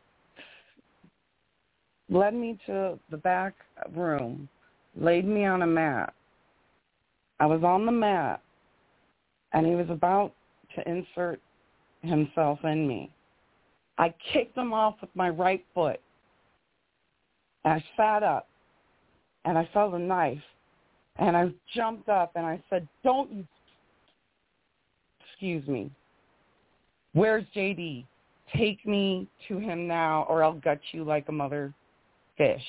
led me to the back room, laid me on a mat. I was on the mat, and he was about to insert himself in me. I kicked him off with my right foot. And I sat up, and I felt a knife, and I jumped up, and I said, don't you, excuse me, where's J D? Take me to him now, or I'll gut you like a mother fish.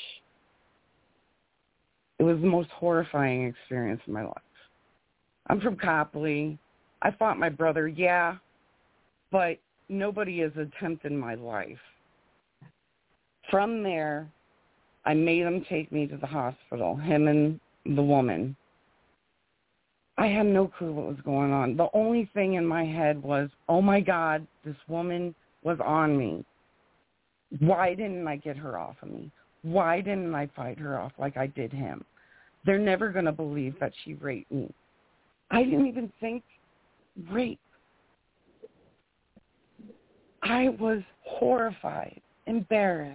It was the most horrifying experience in my life. I'm from Copley. I fought my brother, yeah, but nobody has attempted my life. From there, I made him take me to the hospital, him and the woman. I had no clue what was going on. The only thing in my head was, oh, my God, this woman was on me. Why didn't I get her off of me? Why didn't I fight her off like I did him? They're never going to believe that she raped me. I didn't even think rape. I was horrified, embarrassed.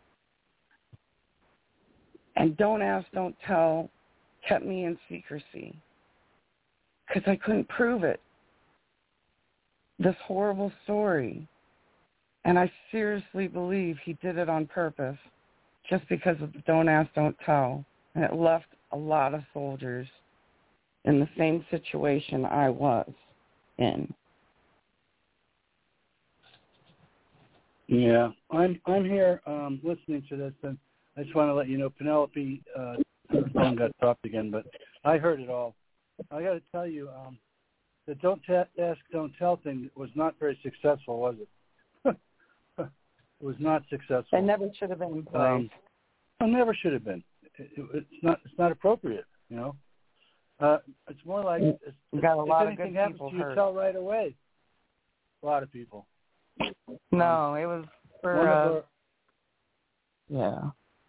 And don't ask, don't tell kept me in secrecy because I couldn't prove it. This horrible story. And I seriously believe he did it on purpose just because of the don't ask, don't tell. And it left a lot of soldiers in the same situation I was in. Yeah, I'm I'm here um, listening to this, and I just want to let you know, Penelope, uh, her phone got dropped again, but I heard it all. I got to tell you, um, the don't t- ask, don't tell thing was not very successful, was it? It was not successful. It never should have been in place. Um, it never should have been. It, it, it's not. It's not appropriate. You know. Uh, it's more like it's, we got a lot if of good anything happens people to you, hurt. tell right away. A lot of people. No, it was for. One uh, of our, yeah.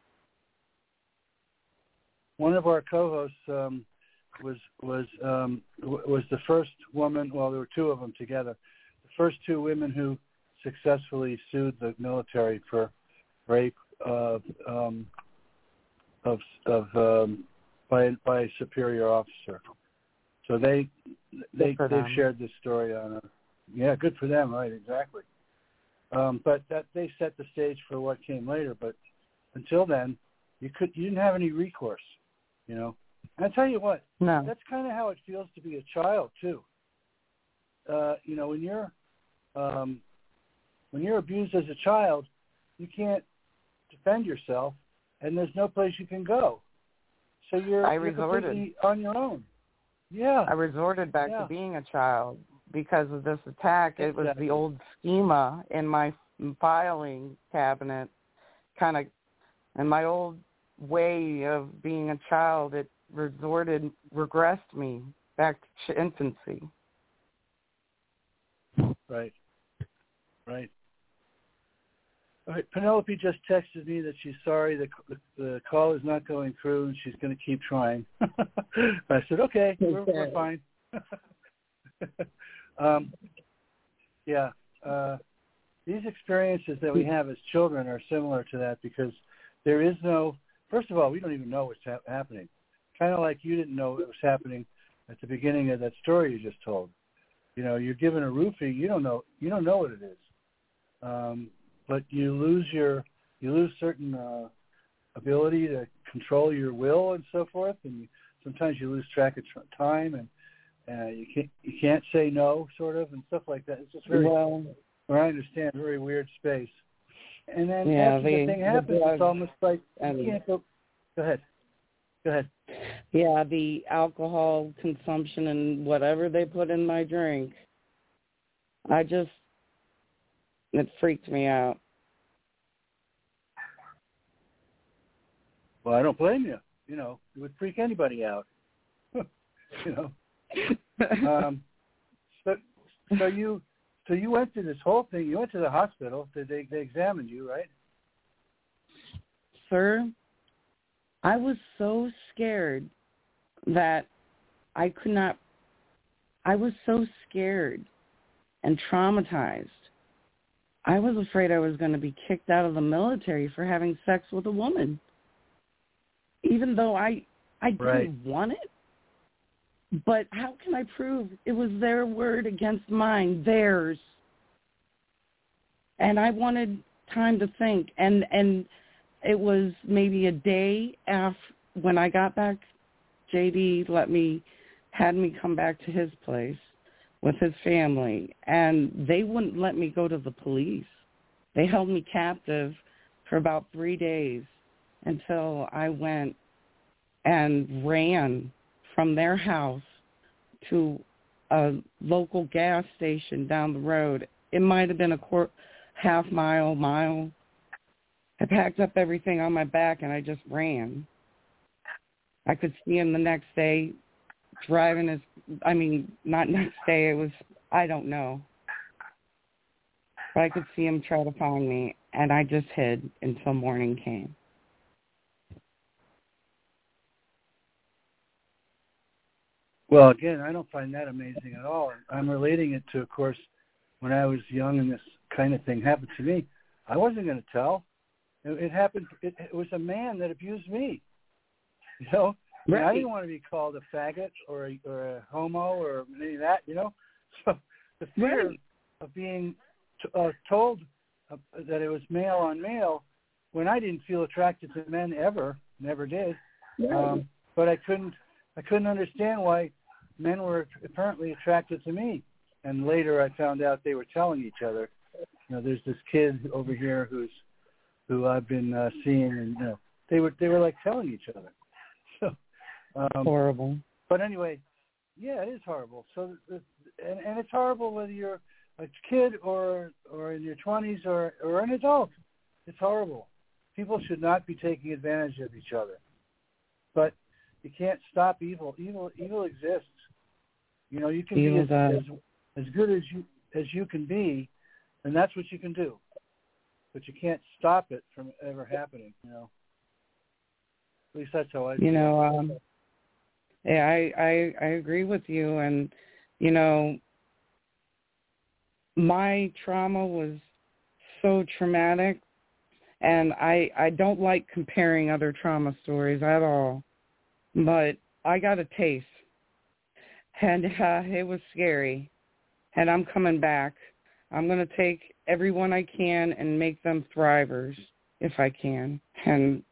One of our co-hosts um, was was um, w- was the first woman. Well, there were two of them together. The first two women who successfully sued the military for rape of um, of of um, by by a superior officer. So they they they've them. shared this story on a yeah, good for them, right? Exactly. Um, but that they set the stage for what came later. But until then, you could you didn't have any recourse, you know. And I tell you what, no. that's kind of how it feels to be a child too. Uh, you know, when you're um, when you're abused as a child, you can't defend yourself, and there's no place you can go. So you're, I you're resorted. completely on your own. Yeah. I resorted back yeah. to being a child because of this attack. It Exactly. was the old schema in my filing cabinet, kind of, and my old way of being a child. It resorted, regressed me back to infancy. Right. Right. All right. Penelope just texted me that she's sorry the the call is not going through and she's going to keep trying. I said, okay, we're, we're fine. um, yeah. Uh, these experiences that we have as children are similar to that because there is no, first of all, we don't even know what's ha- happening. Kind of like you didn't know it was happening at the beginning of that story you just told. You know, you're given a roofie, you don't know, you don't know what it is. Um, but you lose your, you lose certain uh, ability to control your will and so forth, and you, sometimes you lose track of tr- time, and Uh, you can't you can't say no, sort of, and stuff like that. It's just very, well, where I understand, very weird space. And then yeah, after the, the thing the happens, drugs it's almost like and, you can't go. Go ahead. Go ahead. yeah, the alcohol consumption and whatever they put in my drink. I just, it freaked me out. Well, I don't blame you. You know, it would freak anybody out. you know. Um, so, so you, so you went to this whole thing. You went to the hospital. They they, they examined you, right? Sir, I was so scared that I could not. I was so scared and traumatized. I was afraid I was going to be kicked out of the military for having sex with a woman, even though I I didn't right. want it. But how can I prove it was their word against mine, theirs? And I wanted time to think. And, and it was maybe a day after when I got back, J D let me, had me come back to his place with his family. And they wouldn't let me go to the police. They held me captive for about three days until I went and ran from their house to a local gas station down the road. It might have been a quarter, half mile, mile. I packed up everything on my back and I just ran. I could see him the next day driving his, I mean, not next day, it was, I don't know. But I could see him try to find me, and I just hid until morning came. Well, again, I don't find that amazing at all. I'm relating it to, of course, when I was young and this kind of thing happened to me. I wasn't going to tell. It, it happened. It, it was a man that abused me. You know, Right. I didn't want to be called a faggot or a, or a homo or any of that. You know, so the fear Right. of being t- uh, told uh, that it was male on male, when I didn't feel attracted to men ever, never did. Right. Um, but I couldn't. I couldn't understand why men were apparently attracted to me. And later I found out they were telling each other. You know, there's this kid over here who's who I've been uh, seeing, and you know, they were they were like telling each other. So um, horrible. But anyway, yeah, it is horrible. So the, and and it's horrible whether you're a kid or or in your twenties or or an adult. It's horrible. People should not be taking advantage of each other. But you can't stop evil. Evil evil exists. You know, you can Evil be as, as as good as you as you can be, and that's what you can do. But you can't stop it from ever happening. You know, at least that's how I feel. You know, um, yeah, I, I I agree with you, and you know, my trauma was so traumatic, and I I don't like comparing other trauma stories at all. But I got a taste, and uh, it was scary, and I'm coming back. I'm going to take everyone I can and make them thrivers if I can, and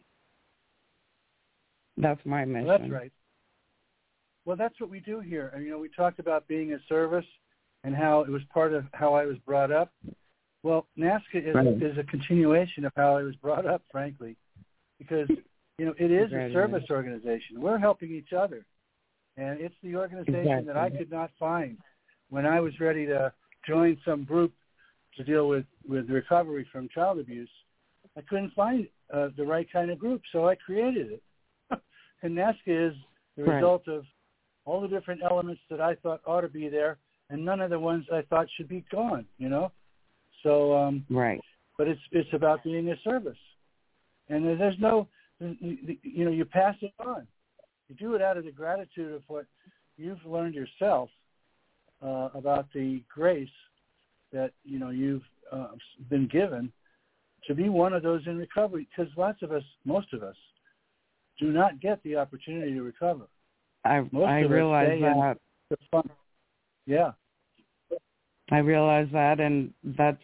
that's my mission. Well, that's right. Well, that's what we do here. And, you know, we talked about being a service and how it was part of how I was brought up. Well, NAASCA is, right. is a continuation of how I was brought up, frankly, because you know, it is a service organization. We're helping each other. And it's the organization exactly. that I could not find when I was ready to join some group to deal with, with recovery from child abuse. I couldn't find uh, the right kind of group, so I created it. And NAASCA is the right. result of all the different elements that I thought ought to be there, and none of the ones I thought should be gone, you know? So, um, right. But it's it's about being a service. And there's no... You know, you pass it on. You do it out of the gratitude of what you've learned yourself uh, about the grace that, you know, you've uh, been given to be one of those in recovery. Because lots of us, most of us, do not get the opportunity to recover. I, Most I of realize us stay that. In the fun. Yeah. I realize that, and that's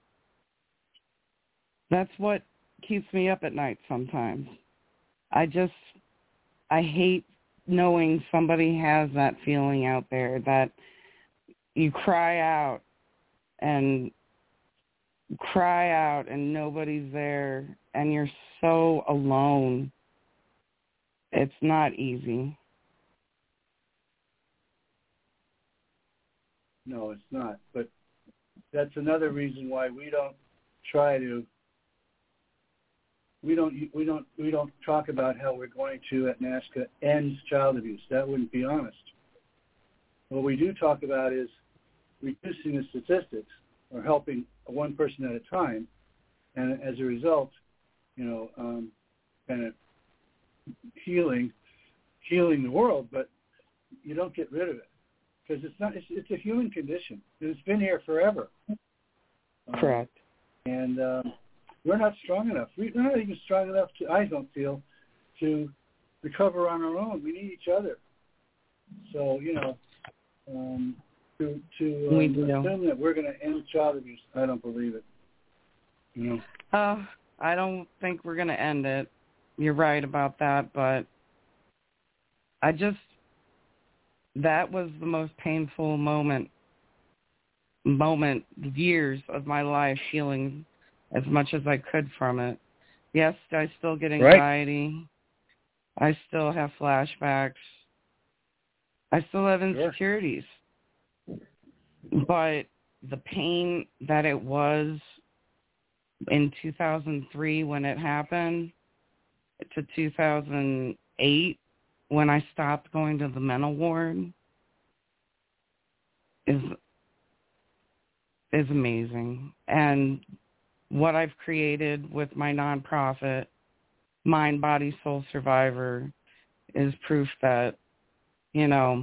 that's what keeps me up at night sometimes. I just, I hate knowing somebody has that feeling out there that you cry out and cry out and nobody's there and you're so alone. It's not easy. No, it's not. But that's another reason why we don't try to we don't we don't we don't talk about how we're going to at NAASCA end child abuse. That wouldn't be honest. What we do talk about is reducing the statistics or helping one person at a time, and as a result, you know, um, kind of healing healing the world, but you don't get rid of it. Because it's not, it's, it's a human condition. It's been here forever. Correct. Um, and um, we're not strong enough. We're not even strong enough to, I don't feel, to recover on our own. We need each other. So, you know, um, to, to um, we do. assume that we're going to end child abuse, I don't believe it. You know? Uh, I don't think we're going to end it. You're right about that, but I just, that was the most painful moment, moment, years of my life, healing as much as I could from it. Yes, I still get anxiety. Right. I still have flashbacks. I still have insecurities. Sure. But the pain that it was in two thousand three when it happened to two thousand eight when I stopped going to the mental ward is is amazing. And what I've created with my nonprofit, Mind, Body, Soul Survivor, is proof that, you know,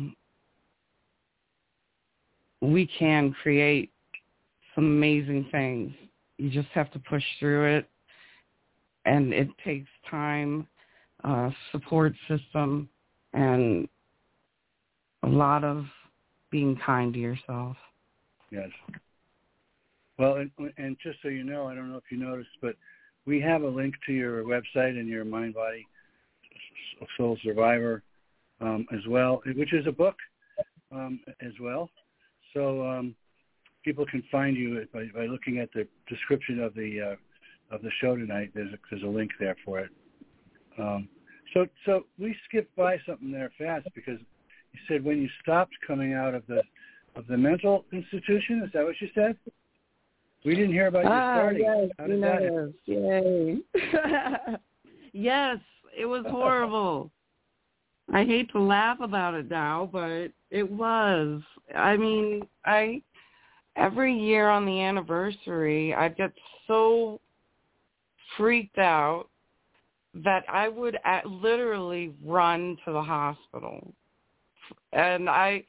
we can create some amazing things. You just have to push through it, and it takes time, uh, support system, and a lot of being kind to yourself. Yes. Well, and, and just so you know, I don't know if you noticed, but we have a link to your website and your Mind, Body, Soul Survivor um, as well, which is a book um, as well. So um, people can find you by, by looking at the description of the uh, of the show tonight. There's a, there's a link there for it. Um, so so we skipped by something there fast because you said when you stopped coming out of the of the mental institution. Is that what you said? We didn't hear about you ah, starting. Yes, How did that happen? Yay. Yes, it was horrible. I hate to laugh about it now, but it was. I mean, I every year on the anniversary, I get so freaked out that I would at, literally run to the hospital. And I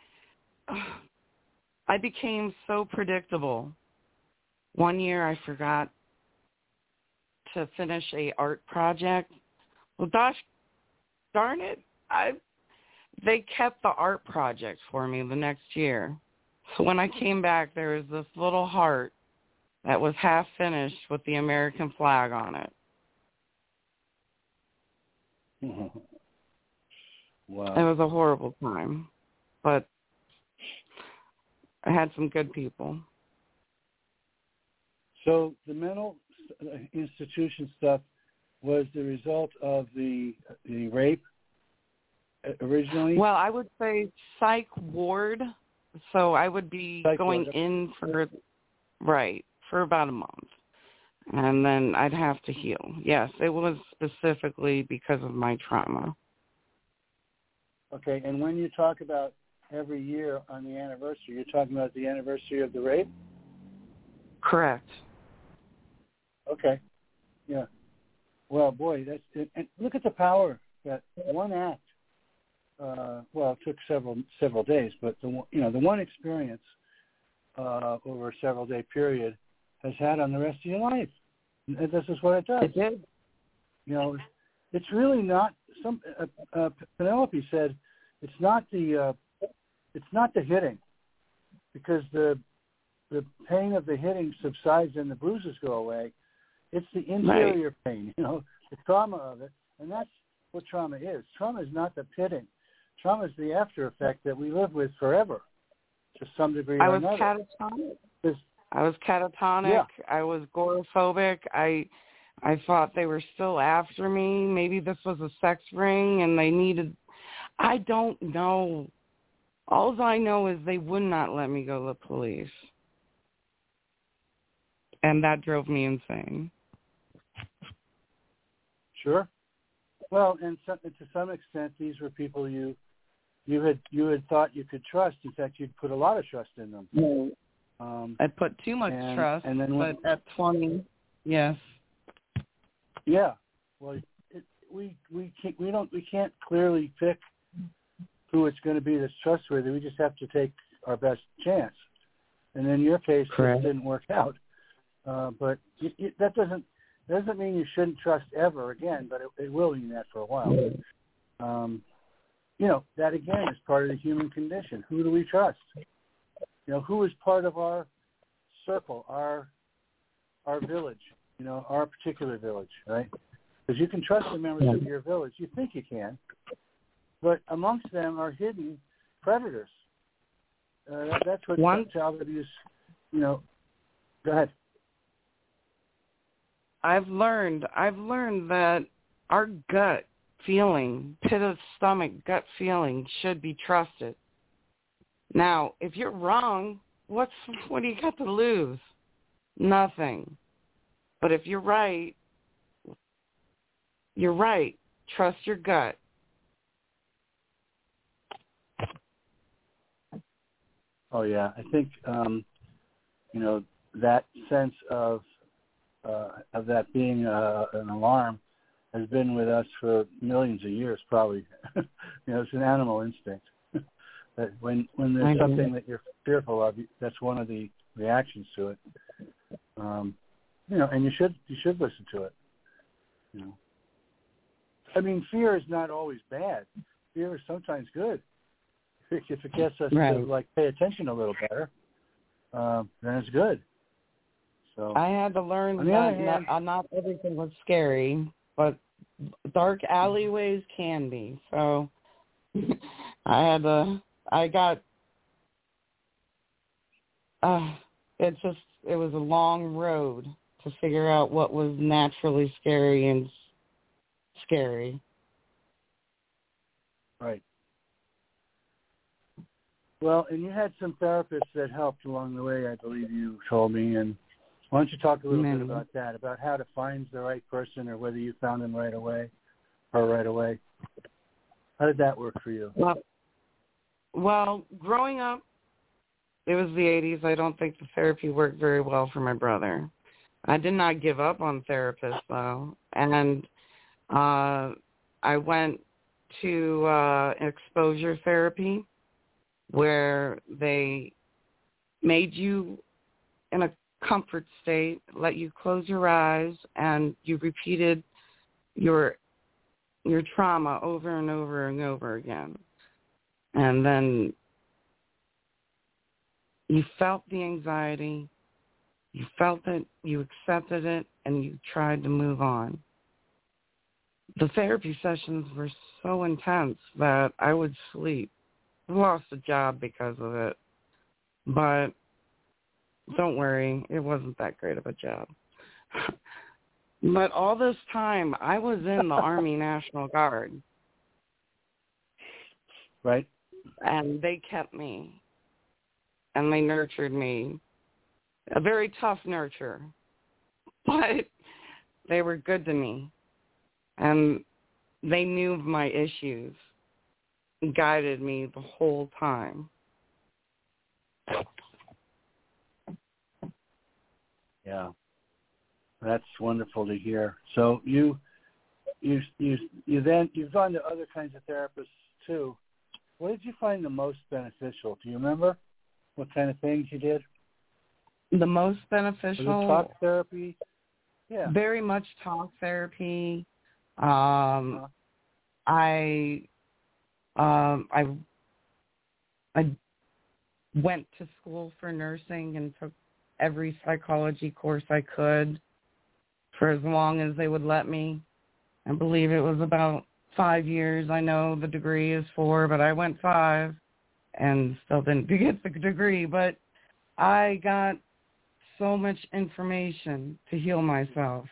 I became so predictable. One year I forgot to finish a art project. Well, gosh, darn it, I they kept the art project for me the next year. So when I came back, there was this little heart that was half finished with the American flag on it. Wow. It was a horrible time, but I had some good people. So the mental institution stuff was the result of the the rape originally? Well, I would say psych ward. So I would be Psych going ward. in for, right, for about a month. And then I'd have to heal. Yes, it was specifically because of my trauma. Okay, and when you talk about every year on the anniversary, you're talking about the anniversary of the rape? Correct. Okay, yeah. Well, boy, that's it. And look at the power that one act. Uh, well, it took several several days, but the you know the one experience uh, over a several day period has had on the rest of your life. And this is what it does. It did. You know, it's really not. Some uh, uh, Penelope said it's not the uh, it's not the hitting, because the the pain of the hitting subsides and the bruises go away. It's the interior right. pain, you know, the trauma of it, and that's what trauma is. Trauma is not the hitting. trauma is the after effect that we live with forever, to some degree I or was another. catatonic. It's, I was catatonic. Yeah. I was agoraphobic. I I thought they were still after me. Maybe this was a sex ring and they needed, I don't know. All I know is they would not let me go to the police. And that drove me insane. Sure. Well, and some, to some extent, these were people you you had you had thought you could trust. In fact, you'd put a lot of trust in them. Mm. Um, I put too much and, trust, and then when, but at twenty, yes. Yeah. Well, it, we we can't, we don't we can't clearly pick who it's going to be that's trustworthy. We just have to take our best chance. And in your case, Correct. it didn't work out. Uh, but it, it, that doesn't doesn't mean you shouldn't trust ever again. But it, it will mean that for a while. Um, you know, that again is part of the human condition. Who do we trust? You know, who is part of our circle, our our village? You know, our particular village, right? Because you can trust the members of your village. You think you can, but amongst them are hidden predators. Uh, that, that's what One, child abuse. You know, go ahead. I've learned. I've learned that our gut feeling, pit of stomach, gut feeling should be trusted. Now, if you're wrong, what's what do you got to lose? Nothing. But if you're right, you're right. Trust your gut. Oh yeah, I think um, you know that sense of uh, of that being uh, an alarm has been with us for millions of years, probably. You know, it's an animal instinct. That when when there's something that you're fearful of, that's one of the reactions to it. Um, you know, and you should you should listen to it. You know, I mean, fear is not always bad. Fear is sometimes good. If it gets us right. to like pay attention a little better, uh, then it's good. So I had to learn on the that other hand, not, not everything was scary, but dark alleyways can be. So I had to. I got. Uh, it just it was a long road to figure out what was naturally scary and scary. Right. Well, and you had some therapists that helped along the way, I believe you told me. And why don't you talk a little Many. bit about that, about how to find the right person or whether you found them right away or right away? How did that work for you? Well, well, growing up, it was the eighties. I don't think the therapy worked very well for my brother. I did not give up on therapists, though. And uh, I went to uh, exposure therapy, where they made you in a comfort state, let you close your eyes, and you repeated your your trauma over and over and over again. And then you felt the anxiety, you felt it, you accepted it, and you tried to move on. The therapy sessions were so intense that I would sleep. I lost a job because of it, but don't worry, it wasn't that great of a job. But all this time, I was in the Army National Guard. Right. And they kept me, and they nurtured me. A very tough nurture, but they were good to me, and they knew my issues. Guided me the whole time. Yeah, that's wonderful to hear. So you, you, you, you then you've gone to other kinds of therapists too. What did you find the most beneficial? Do you remember what kind of things you did? The most beneficial. Was it talk therapy? Yeah. Very much talk therapy. Um, uh-huh. I. Um, I I went to school for nursing and took every psychology course I could for as long as they would let me. I believe it was about five years. I know the degree is four, but I went five and still didn't get the degree. But I got so much information to heal myself.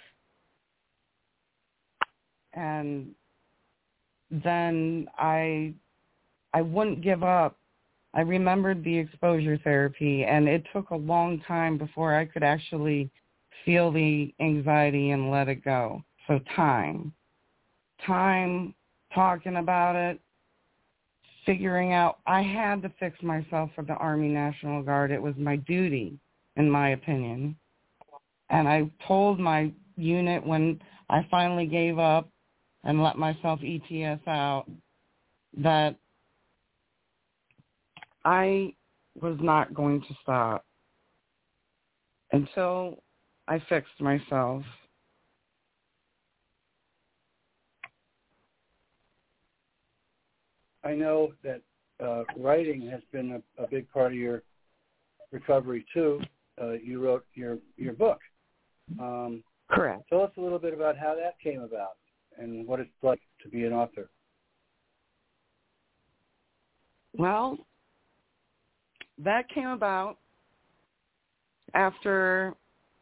And then I I wouldn't give up. I remembered the exposure therapy, and it took a long time before I could actually feel the anxiety and let it go. So time. Time, talking about it, figuring out. I had to fix myself for the Army National Guard. It was my duty, in my opinion. And I told my unit when I finally gave up and let myself E T S out that I was not going to stop until I fixed myself. I know that uh, writing has been a, a big part of your recovery too. Uh, you wrote your your book. Um, Correct. Tell us a little bit about how that came about and what it's like to be an author. Well, that came about after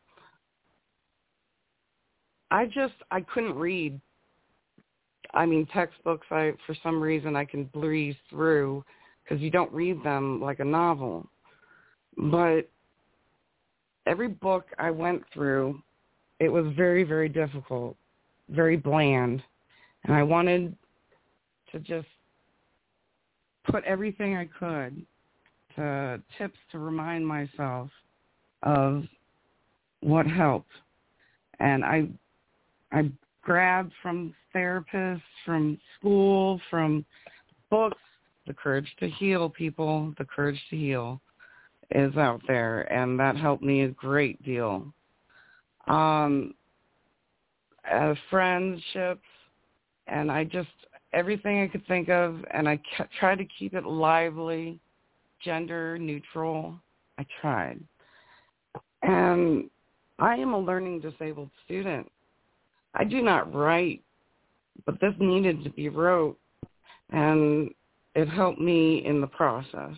I just, I couldn't read. I mean, textbooks, I for some reason I can breeze through because you don't read them like a novel. But every book I went through, it was very, very difficult, very bland. And I wanted to just put everything I could to tips to remind myself of what helped. And I I grabbed from therapists, from school, from books. The Courage to Heal, people. The Courage to Heal is out there, and that helped me a great deal. Um, uh, friendships, and I just, everything I could think of, and I kept, tried to keep it lively, gender neutral. I tried. And I am a learning disabled student. I do not write, but this needed to be wrote, and it helped me in the process.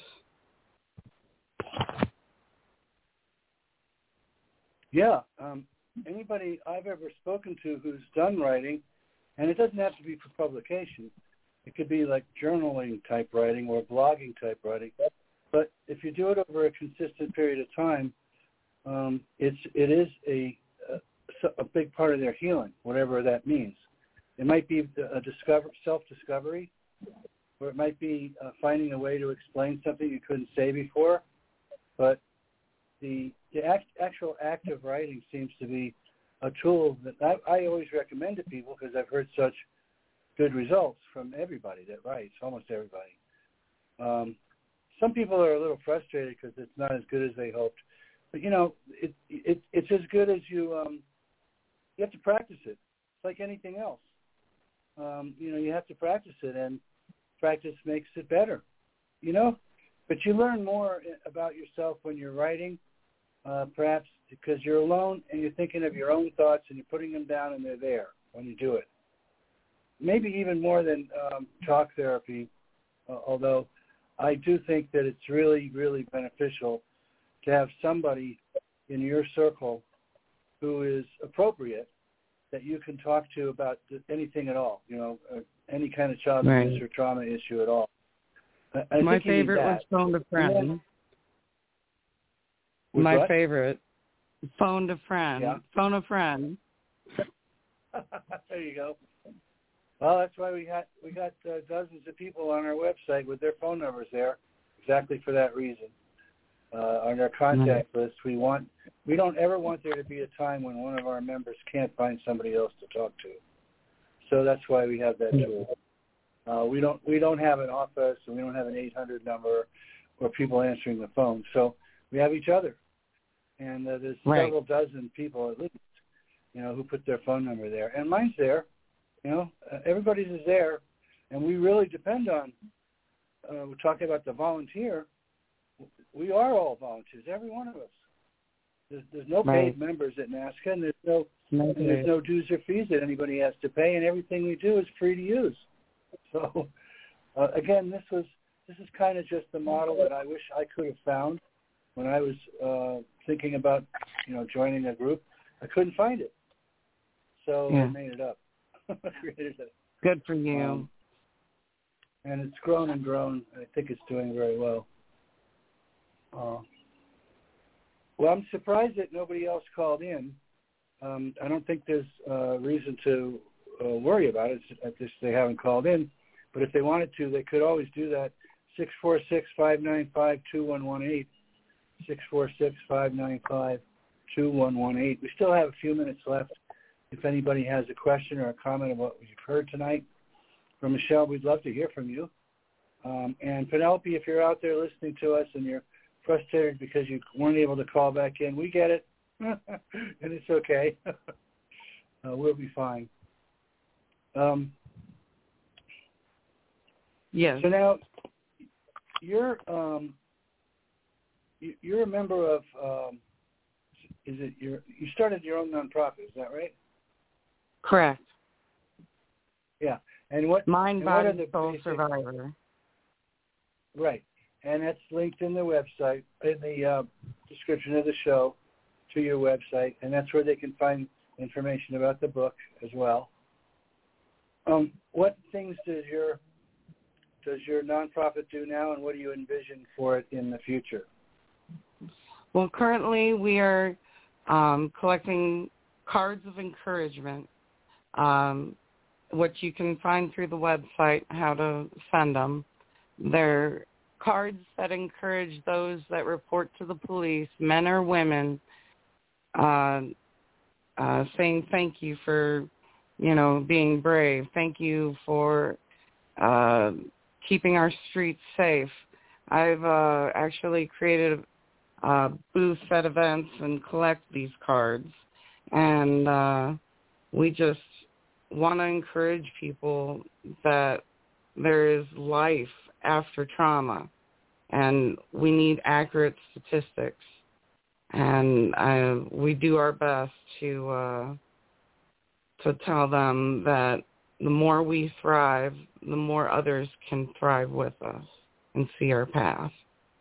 Yeah, um, anybody I've ever spoken to who's done writing, and it doesn't have to be for publication. It could be like journaling type writing or blogging type writing. But if you do it over a consistent period of time, um, it's it is a, a a big part of their healing, whatever that means. It might be a discover self-discovery, or it might be uh, finding a way to explain something you couldn't say before. But the the act, actual act of writing seems to be a tool that I, I always recommend to people because I've heard such good results from everybody that writes, almost everybody. Um, some people are a little frustrated because it's not as good as they hoped. But, you know, it, it, it's as good as you, um, you have to practice it. It's like anything else. Um, you know, you have to practice it, and practice makes it better, you know. But you learn more about yourself when you're writing, uh, perhaps because you're alone and you're thinking of your own thoughts and you're putting them down and they're there when you do it. Maybe even more than um, talk therapy, uh, although I do think that it's really, really beneficial to have somebody in your circle who is appropriate that you can talk to about anything at all, you know, uh, any kind of child right. abuse or trauma issue at all. I, I My think you need favorite was that. phone to friend. Yeah. My what? favorite, phone to friend. Yeah. Phone a friend. There you go. Well, that's why we got we got uh, dozens of people on our website with their phone numbers there, exactly for that reason. Uh, on our contact mm-hmm. list, we want we don't ever want there to be a time when one of our members can't find somebody else to talk to. So that's why we have that tool. Uh, we don't we don't have an office, and we don't have an eight hundred number or people answering the phone. So we have each other, and uh, there's right. several dozen people at least, you know, who put their phone number there, and mine's there. You know, uh, everybody's is there, and we really depend on. Uh, we're talking about the volunteer. We are all volunteers, every one of us. There's, there's no right. paid members at NAASCA, and there's no no and there's no dues or fees that anybody has to pay, and everything we do is free to use. So, uh, again, this was this is kind of just the model that I wish I could have found when I was uh, thinking about, you know, joining a group. I couldn't find it, so yeah. I made it up. Created it. Good for you. Um, and it's grown and grown. I think it's doing very well. Uh, well, I'm surprised that nobody else called in. Um, I don't think there's uh, reason to uh, worry about it. At least they haven't called in. But if they wanted to, they could always do that. six four six, five nine five, two one one eight. six four six, five nine five, two one one eight. We still have a few minutes left. If anybody has a question or a comment about what you've heard tonight from Michelle, we'd love to hear from you. Um, and Penelope, if you're out there listening to us and you're frustrated because you weren't able to call back in, we get it. And it's okay. uh, we'll be fine. Um, yes. So now, you're um, you're a member of. Um, is it your? You started your own nonprofit, is that right? Correct. Yeah, and what? Mind, and Body, what are the Soul basic, Survivor. Right, and that's linked in the website in the uh, description of the show to your website, and that's where they can find information about the book as well. Um, what things does your does your nonprofit do now, and what do you envision for it in the future? Well, currently we are um, collecting cards of encouragement, um, which you can find through the website, how to send them. They're cards that encourage those that report to the police, men or women, uh, uh, saying thank you for, you know, being brave. Thank you for uh, keeping our streets safe. I've uh, actually created uh, booths at events and collect these cards. And uh, we just want to encourage people that there is life after trauma, and we need accurate statistics. And uh, we do our best to uh, to tell them that the more we thrive, the more others can thrive with us and see our path.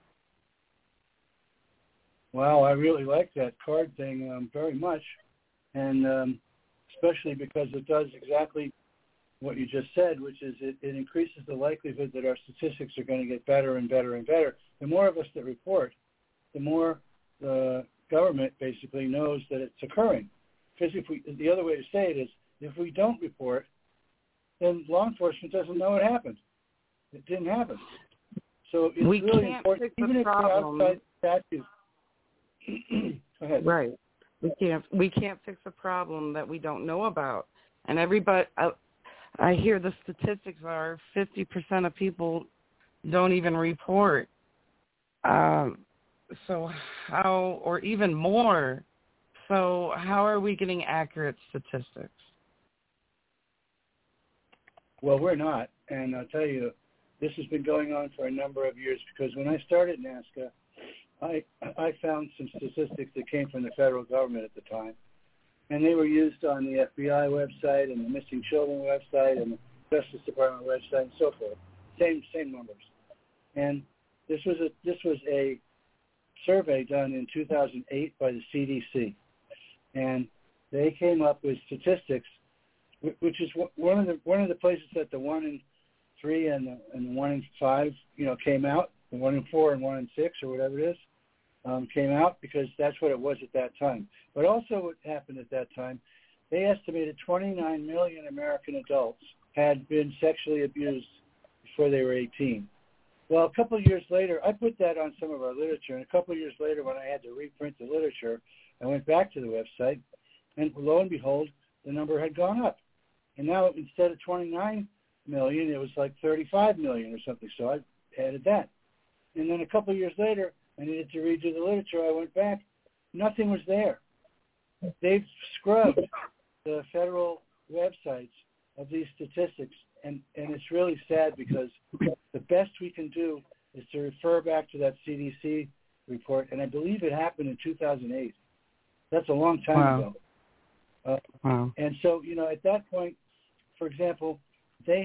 Wow, I really like that card thing um, very much, and um, especially because it does exactly what you just said, which is it, it increases the likelihood that our statistics are going to get better and better and better. The more of us that report, the more the government basically knows that it's occurring. Because if we, the other way to say it is, if we don't report, then law enforcement doesn't know it happened. It didn't happen. So it's we really can't important, fix even the if problem. the outside statute. Go ahead. Right. We can't we can't fix a problem that we don't know about. And everybody, I, I hear the statistics are fifty percent of people don't even report. Um, so how, or even more. So how are we getting accurate statistics? Well, we're not, and I'll tell you, this has been going on for a number of years because when I started NAASCA, I I found some statistics that came from the federal government at the time, and they were used on the F B I website and the Missing Children website and the Justice Department website and so forth. Same same numbers. And this was a this was a survey done in two thousand eight by the C D C, and they came up with statistics, which is one of the one of the places that the one in three and the, and the one in five, you know, came out. The one in four and one in six or whatever it is, um, came out because that's what it was at that time. But also what happened at that time, they estimated twenty-nine million American adults had been sexually abused before they were eighteen. Well, a couple of years later, I put that on some of our literature, and a couple of years later when I had to reprint the literature, I went back to the website, and lo and behold, the number had gone up. And now instead of twenty-nine million, it was like thirty-five million or something, so I added that. And then a couple of years later, I needed to redo the literature. I went back. Nothing was there. They've scrubbed the federal websites of these statistics, and, and it's really sad because the best we can do is to refer back to that C D C report, and I believe it happened in two thousand eight. That's a long time wow. ago. Uh, wow. And so, you know, at that point, for example, they had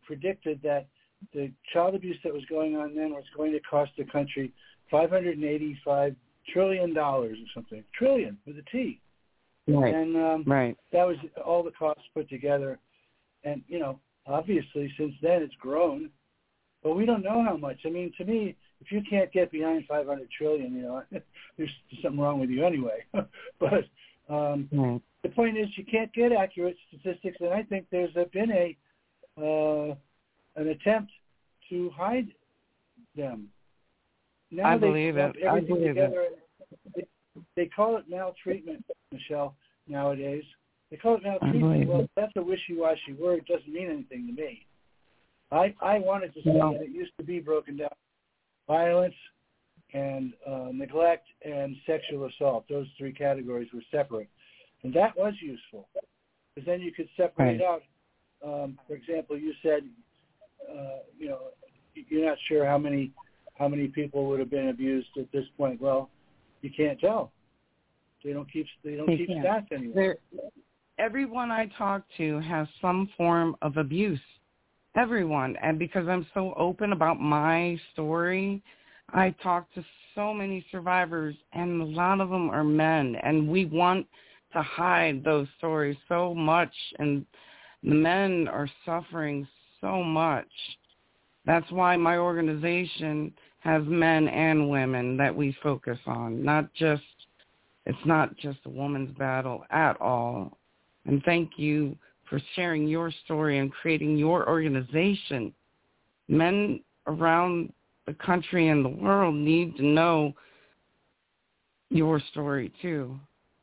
predicted that the child abuse that was going on then was going to cost the country five hundred eighty-five trillion dollars or something. Trillion with a T. Right. And um, right. that was all the costs put together. And, you know, obviously since then it's grown, but we don't know how much. I mean, to me, if you can't get behind five hundred trillion dollars, you know, there's something wrong with you anyway. But um, right. the point is you can't get accurate statistics, and I think there's been a uh, an attempt to hide them. Now I they believe lump it. I everything believe together. it. They, they call it maltreatment, Michelle, nowadays. They call it maltreatment. Well, that's a wishy-washy word. It doesn't mean anything to me. I, I wanted to say no. that it used to be broken down. Violence and uh, neglect and sexual assault. Those three categories were separate. And that was useful. Because then you could separate right. out, um, for example, you said, uh, you know, you're not sure how many how many people would have been abused at this point. Well, you can't tell. They don't keep they don't they keep can't. stats anymore. They're, everyone I talk to has some form of abuse. Everyone. And because I'm so open about my story, I talk to so many survivors, and a lot of them are men, and we want to hide those stories so much, and the men are suffering so much. That's why my organization has men and women that we focus on, not just, it's not just a woman's battle at all. And thank you for sharing your story and creating your organization. Men around the country and the world need to know your story too.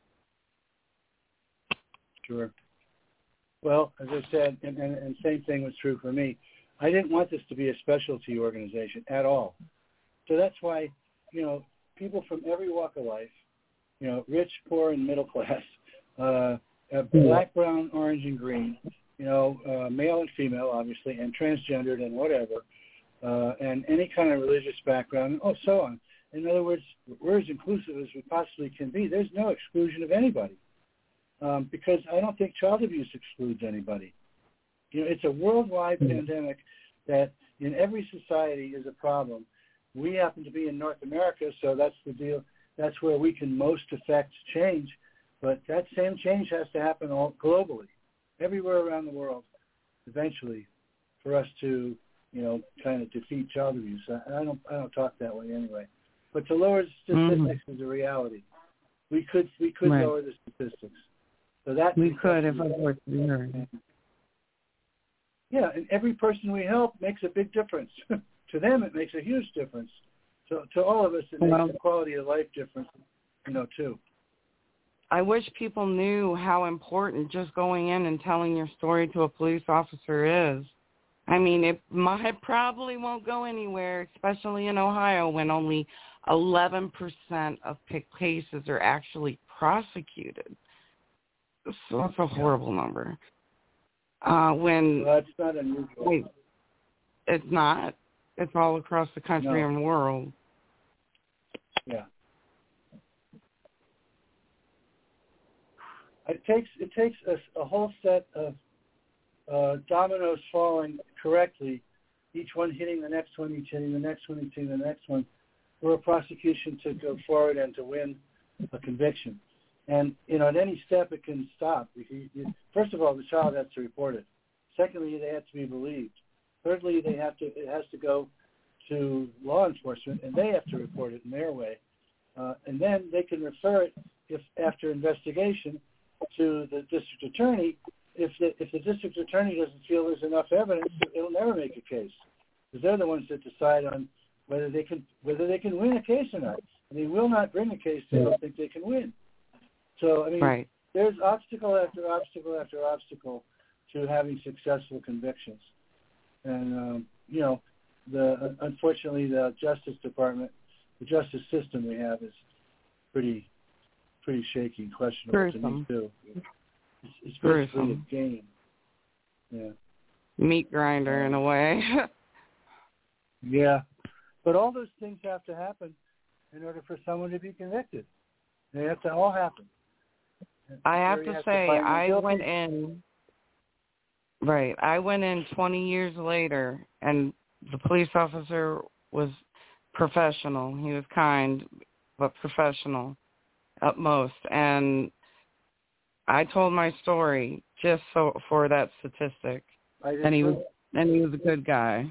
Sure. Well, as I said, and, and, and same thing was true for me. I didn't want this to be a specialty organization at all. So that's why, you know, people from every walk of life, you know, rich, poor, and middle class, uh, uh, black, brown, orange, and green, you know, uh, male and female, obviously, and transgendered and whatever, uh, and any kind of religious background, and oh, so on. In other words, we're as inclusive as we possibly can be. There's no exclusion of anybody, um, because I don't think child abuse excludes anybody. You know, it's a worldwide mm-hmm. pandemic that in every society is a problem. We happen to be in North America, so that's the deal. That's where we can most affect change. But that same change has to happen all globally, everywhere around the world, eventually, for us to, you know, kind of defeat child abuse. I, I don't, I don't talk that way anyway. But to lower the statistics mm-hmm. is a reality. We could, we could right. lower the statistics. So that we could if it were to be heard. Yeah, and every person we help makes a big difference. To them, it makes a huge difference. So to all of us, it makes well, a quality of life difference, you know, too. I wish people knew how important just going in and telling your story to a police officer is. I mean, it might, probably won't go anywhere, especially in Ohio, when only eleven percent of cases are actually prosecuted. So that's a horrible number. Uh, when well, it's not unusual. Wait, it's not. It's all across the country no. and world. Yeah. It takes it takes a, a whole set of uh, dominoes falling correctly, each one hitting the next one, each hitting the next one, each hitting the next one, for a prosecution to go forward and to win a conviction. And, you know, at any step it can stop. You, you, first of all, the child has to report it. Secondly, they have to be believed. Thirdly, they have to it has to go to law enforcement, and they have to report it in their way. Uh, and then they can refer it, if after investigation, to the district attorney. If the, if the district attorney doesn't feel there's enough evidence, it'll never make a case, because they're the ones that decide on whether they can whether they can win a case or not. And they will not bring a case they don't think they can win. So, I mean, right. there's obstacle after obstacle after obstacle to having successful convictions. And, um, you know, the unfortunately, the Justice Department, the justice system we have is pretty pretty shaky, questionable Gruesome. to me, too. It's, it's basically Gruesome. a game. Yeah. Meat grinder in a way. Yeah. But all those things have to happen in order for someone to be convicted. They have to all happen. I have to have say, to I went in, Right. I went in twenty years later, and the police officer was professional. He was kind, but professional at most. And I told my story just so for that statistic. I did and he too. was and he was a good guy.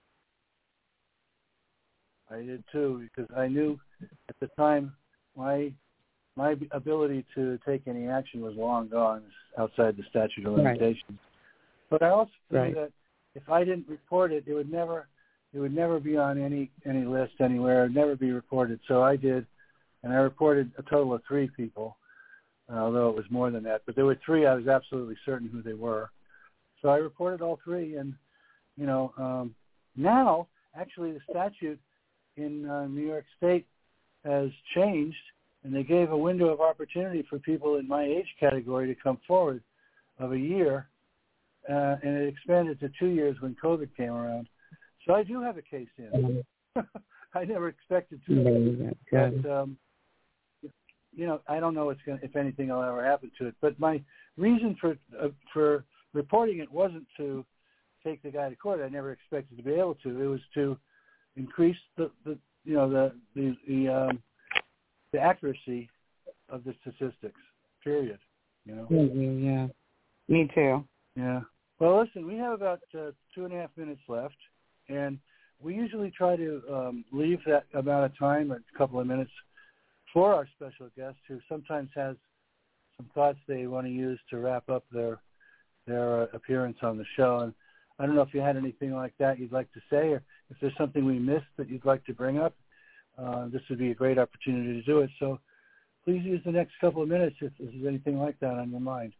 I did too, because I knew at the time my my ability to take any action was long gone, outside the statute of limitations. Right. But I also knew right. that if I didn't report it, it would never it would never be on any any list anywhere. It would never be reported. So I did, and I reported a total of three people, uh, although it was more than that. But there were three I was absolutely certain who they were. So I reported all three, and you know um, now actually the statute in uh, New York State has changed, and they gave a window of opportunity for people in my age category to come forward of a year, uh, and it expanded to two years when COVID came around. So I do have a case in. I never expected to, but um, you know, I don't know what's going if anything will ever happen to it. But my reason for uh, for reporting it wasn't to take the guy to court. I never expected to be able to. It was to increase the, the you know the the the, um, the accuracy of the statistics. Period. You know. Mm-hmm, yeah. Me too. Yeah. Well, listen, we have about uh, two and a half minutes left, and we usually try to um, leave that amount of time, or a couple of minutes, for our special guest, who sometimes has some thoughts they want to use to wrap up their their uh, appearance on the show. And I don't know if you had anything like that you'd like to say, or if there's something we missed that you'd like to bring up. Uh, this would be a great opportunity to do it. So please use the next couple of minutes if there's anything like that on your mind.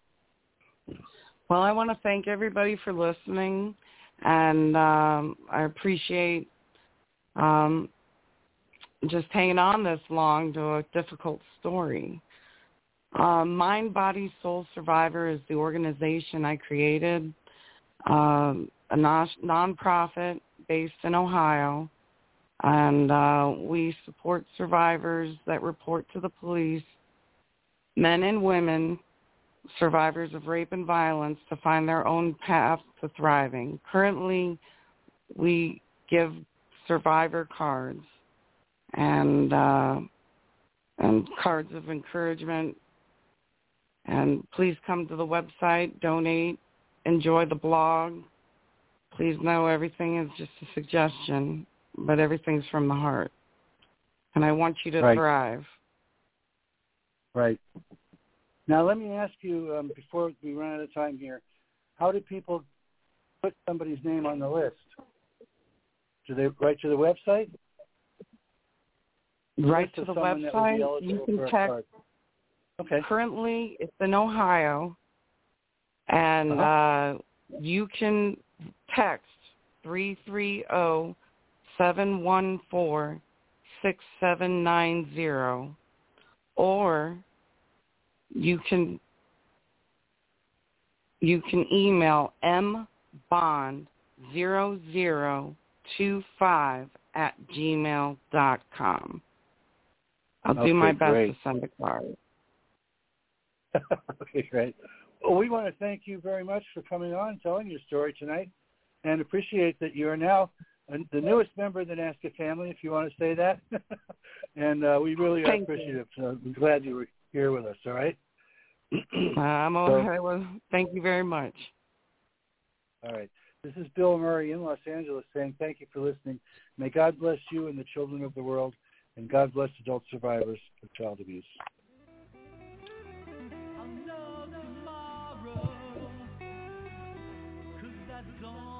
Well, I want to thank everybody for listening, and um, I appreciate um, just hanging on this long to a difficult story. Um, Mind, Body, Soul Survivor is the organization I created, um, a non- nonprofit based in Ohio, and uh, we support survivors that report to the police, men and women, survivors of rape and violence, to find their own path to thriving. Currently, we give survivor cards and uh, and cards of encouragement. And please come to the website, donate, enjoy the blog. Please know everything is just a suggestion, but everything's from the heart. And I want you to right. thrive. Right. Now, let me ask you, um, before we run out of time here, how do people put somebody's name on the list? Do they write to the website? Write to the website. You can check. Okay. Currently, it's in Ohio, and uh-huh. uh, you can text three three zero, seven one four, six seven nine zero, or you can you can email m bond zero zero two five at gmail dot com. I'll okay, do my best great. to send a card. Okay, great. Well, we want to thank you very much for coming on and telling your story tonight, and appreciate that you are now the newest member of the NAASCA family, if you want to say that. And uh, we really are thank appreciative. So I'm glad you were here with us, all right? uh, I'm all right. Well, thank you very much. All right. This is Bill Murray in Los Angeles saying thank you for listening. May God bless you and the children of the world, and God bless adult survivors of child abuse. Tomorrow, 'cause that's gone.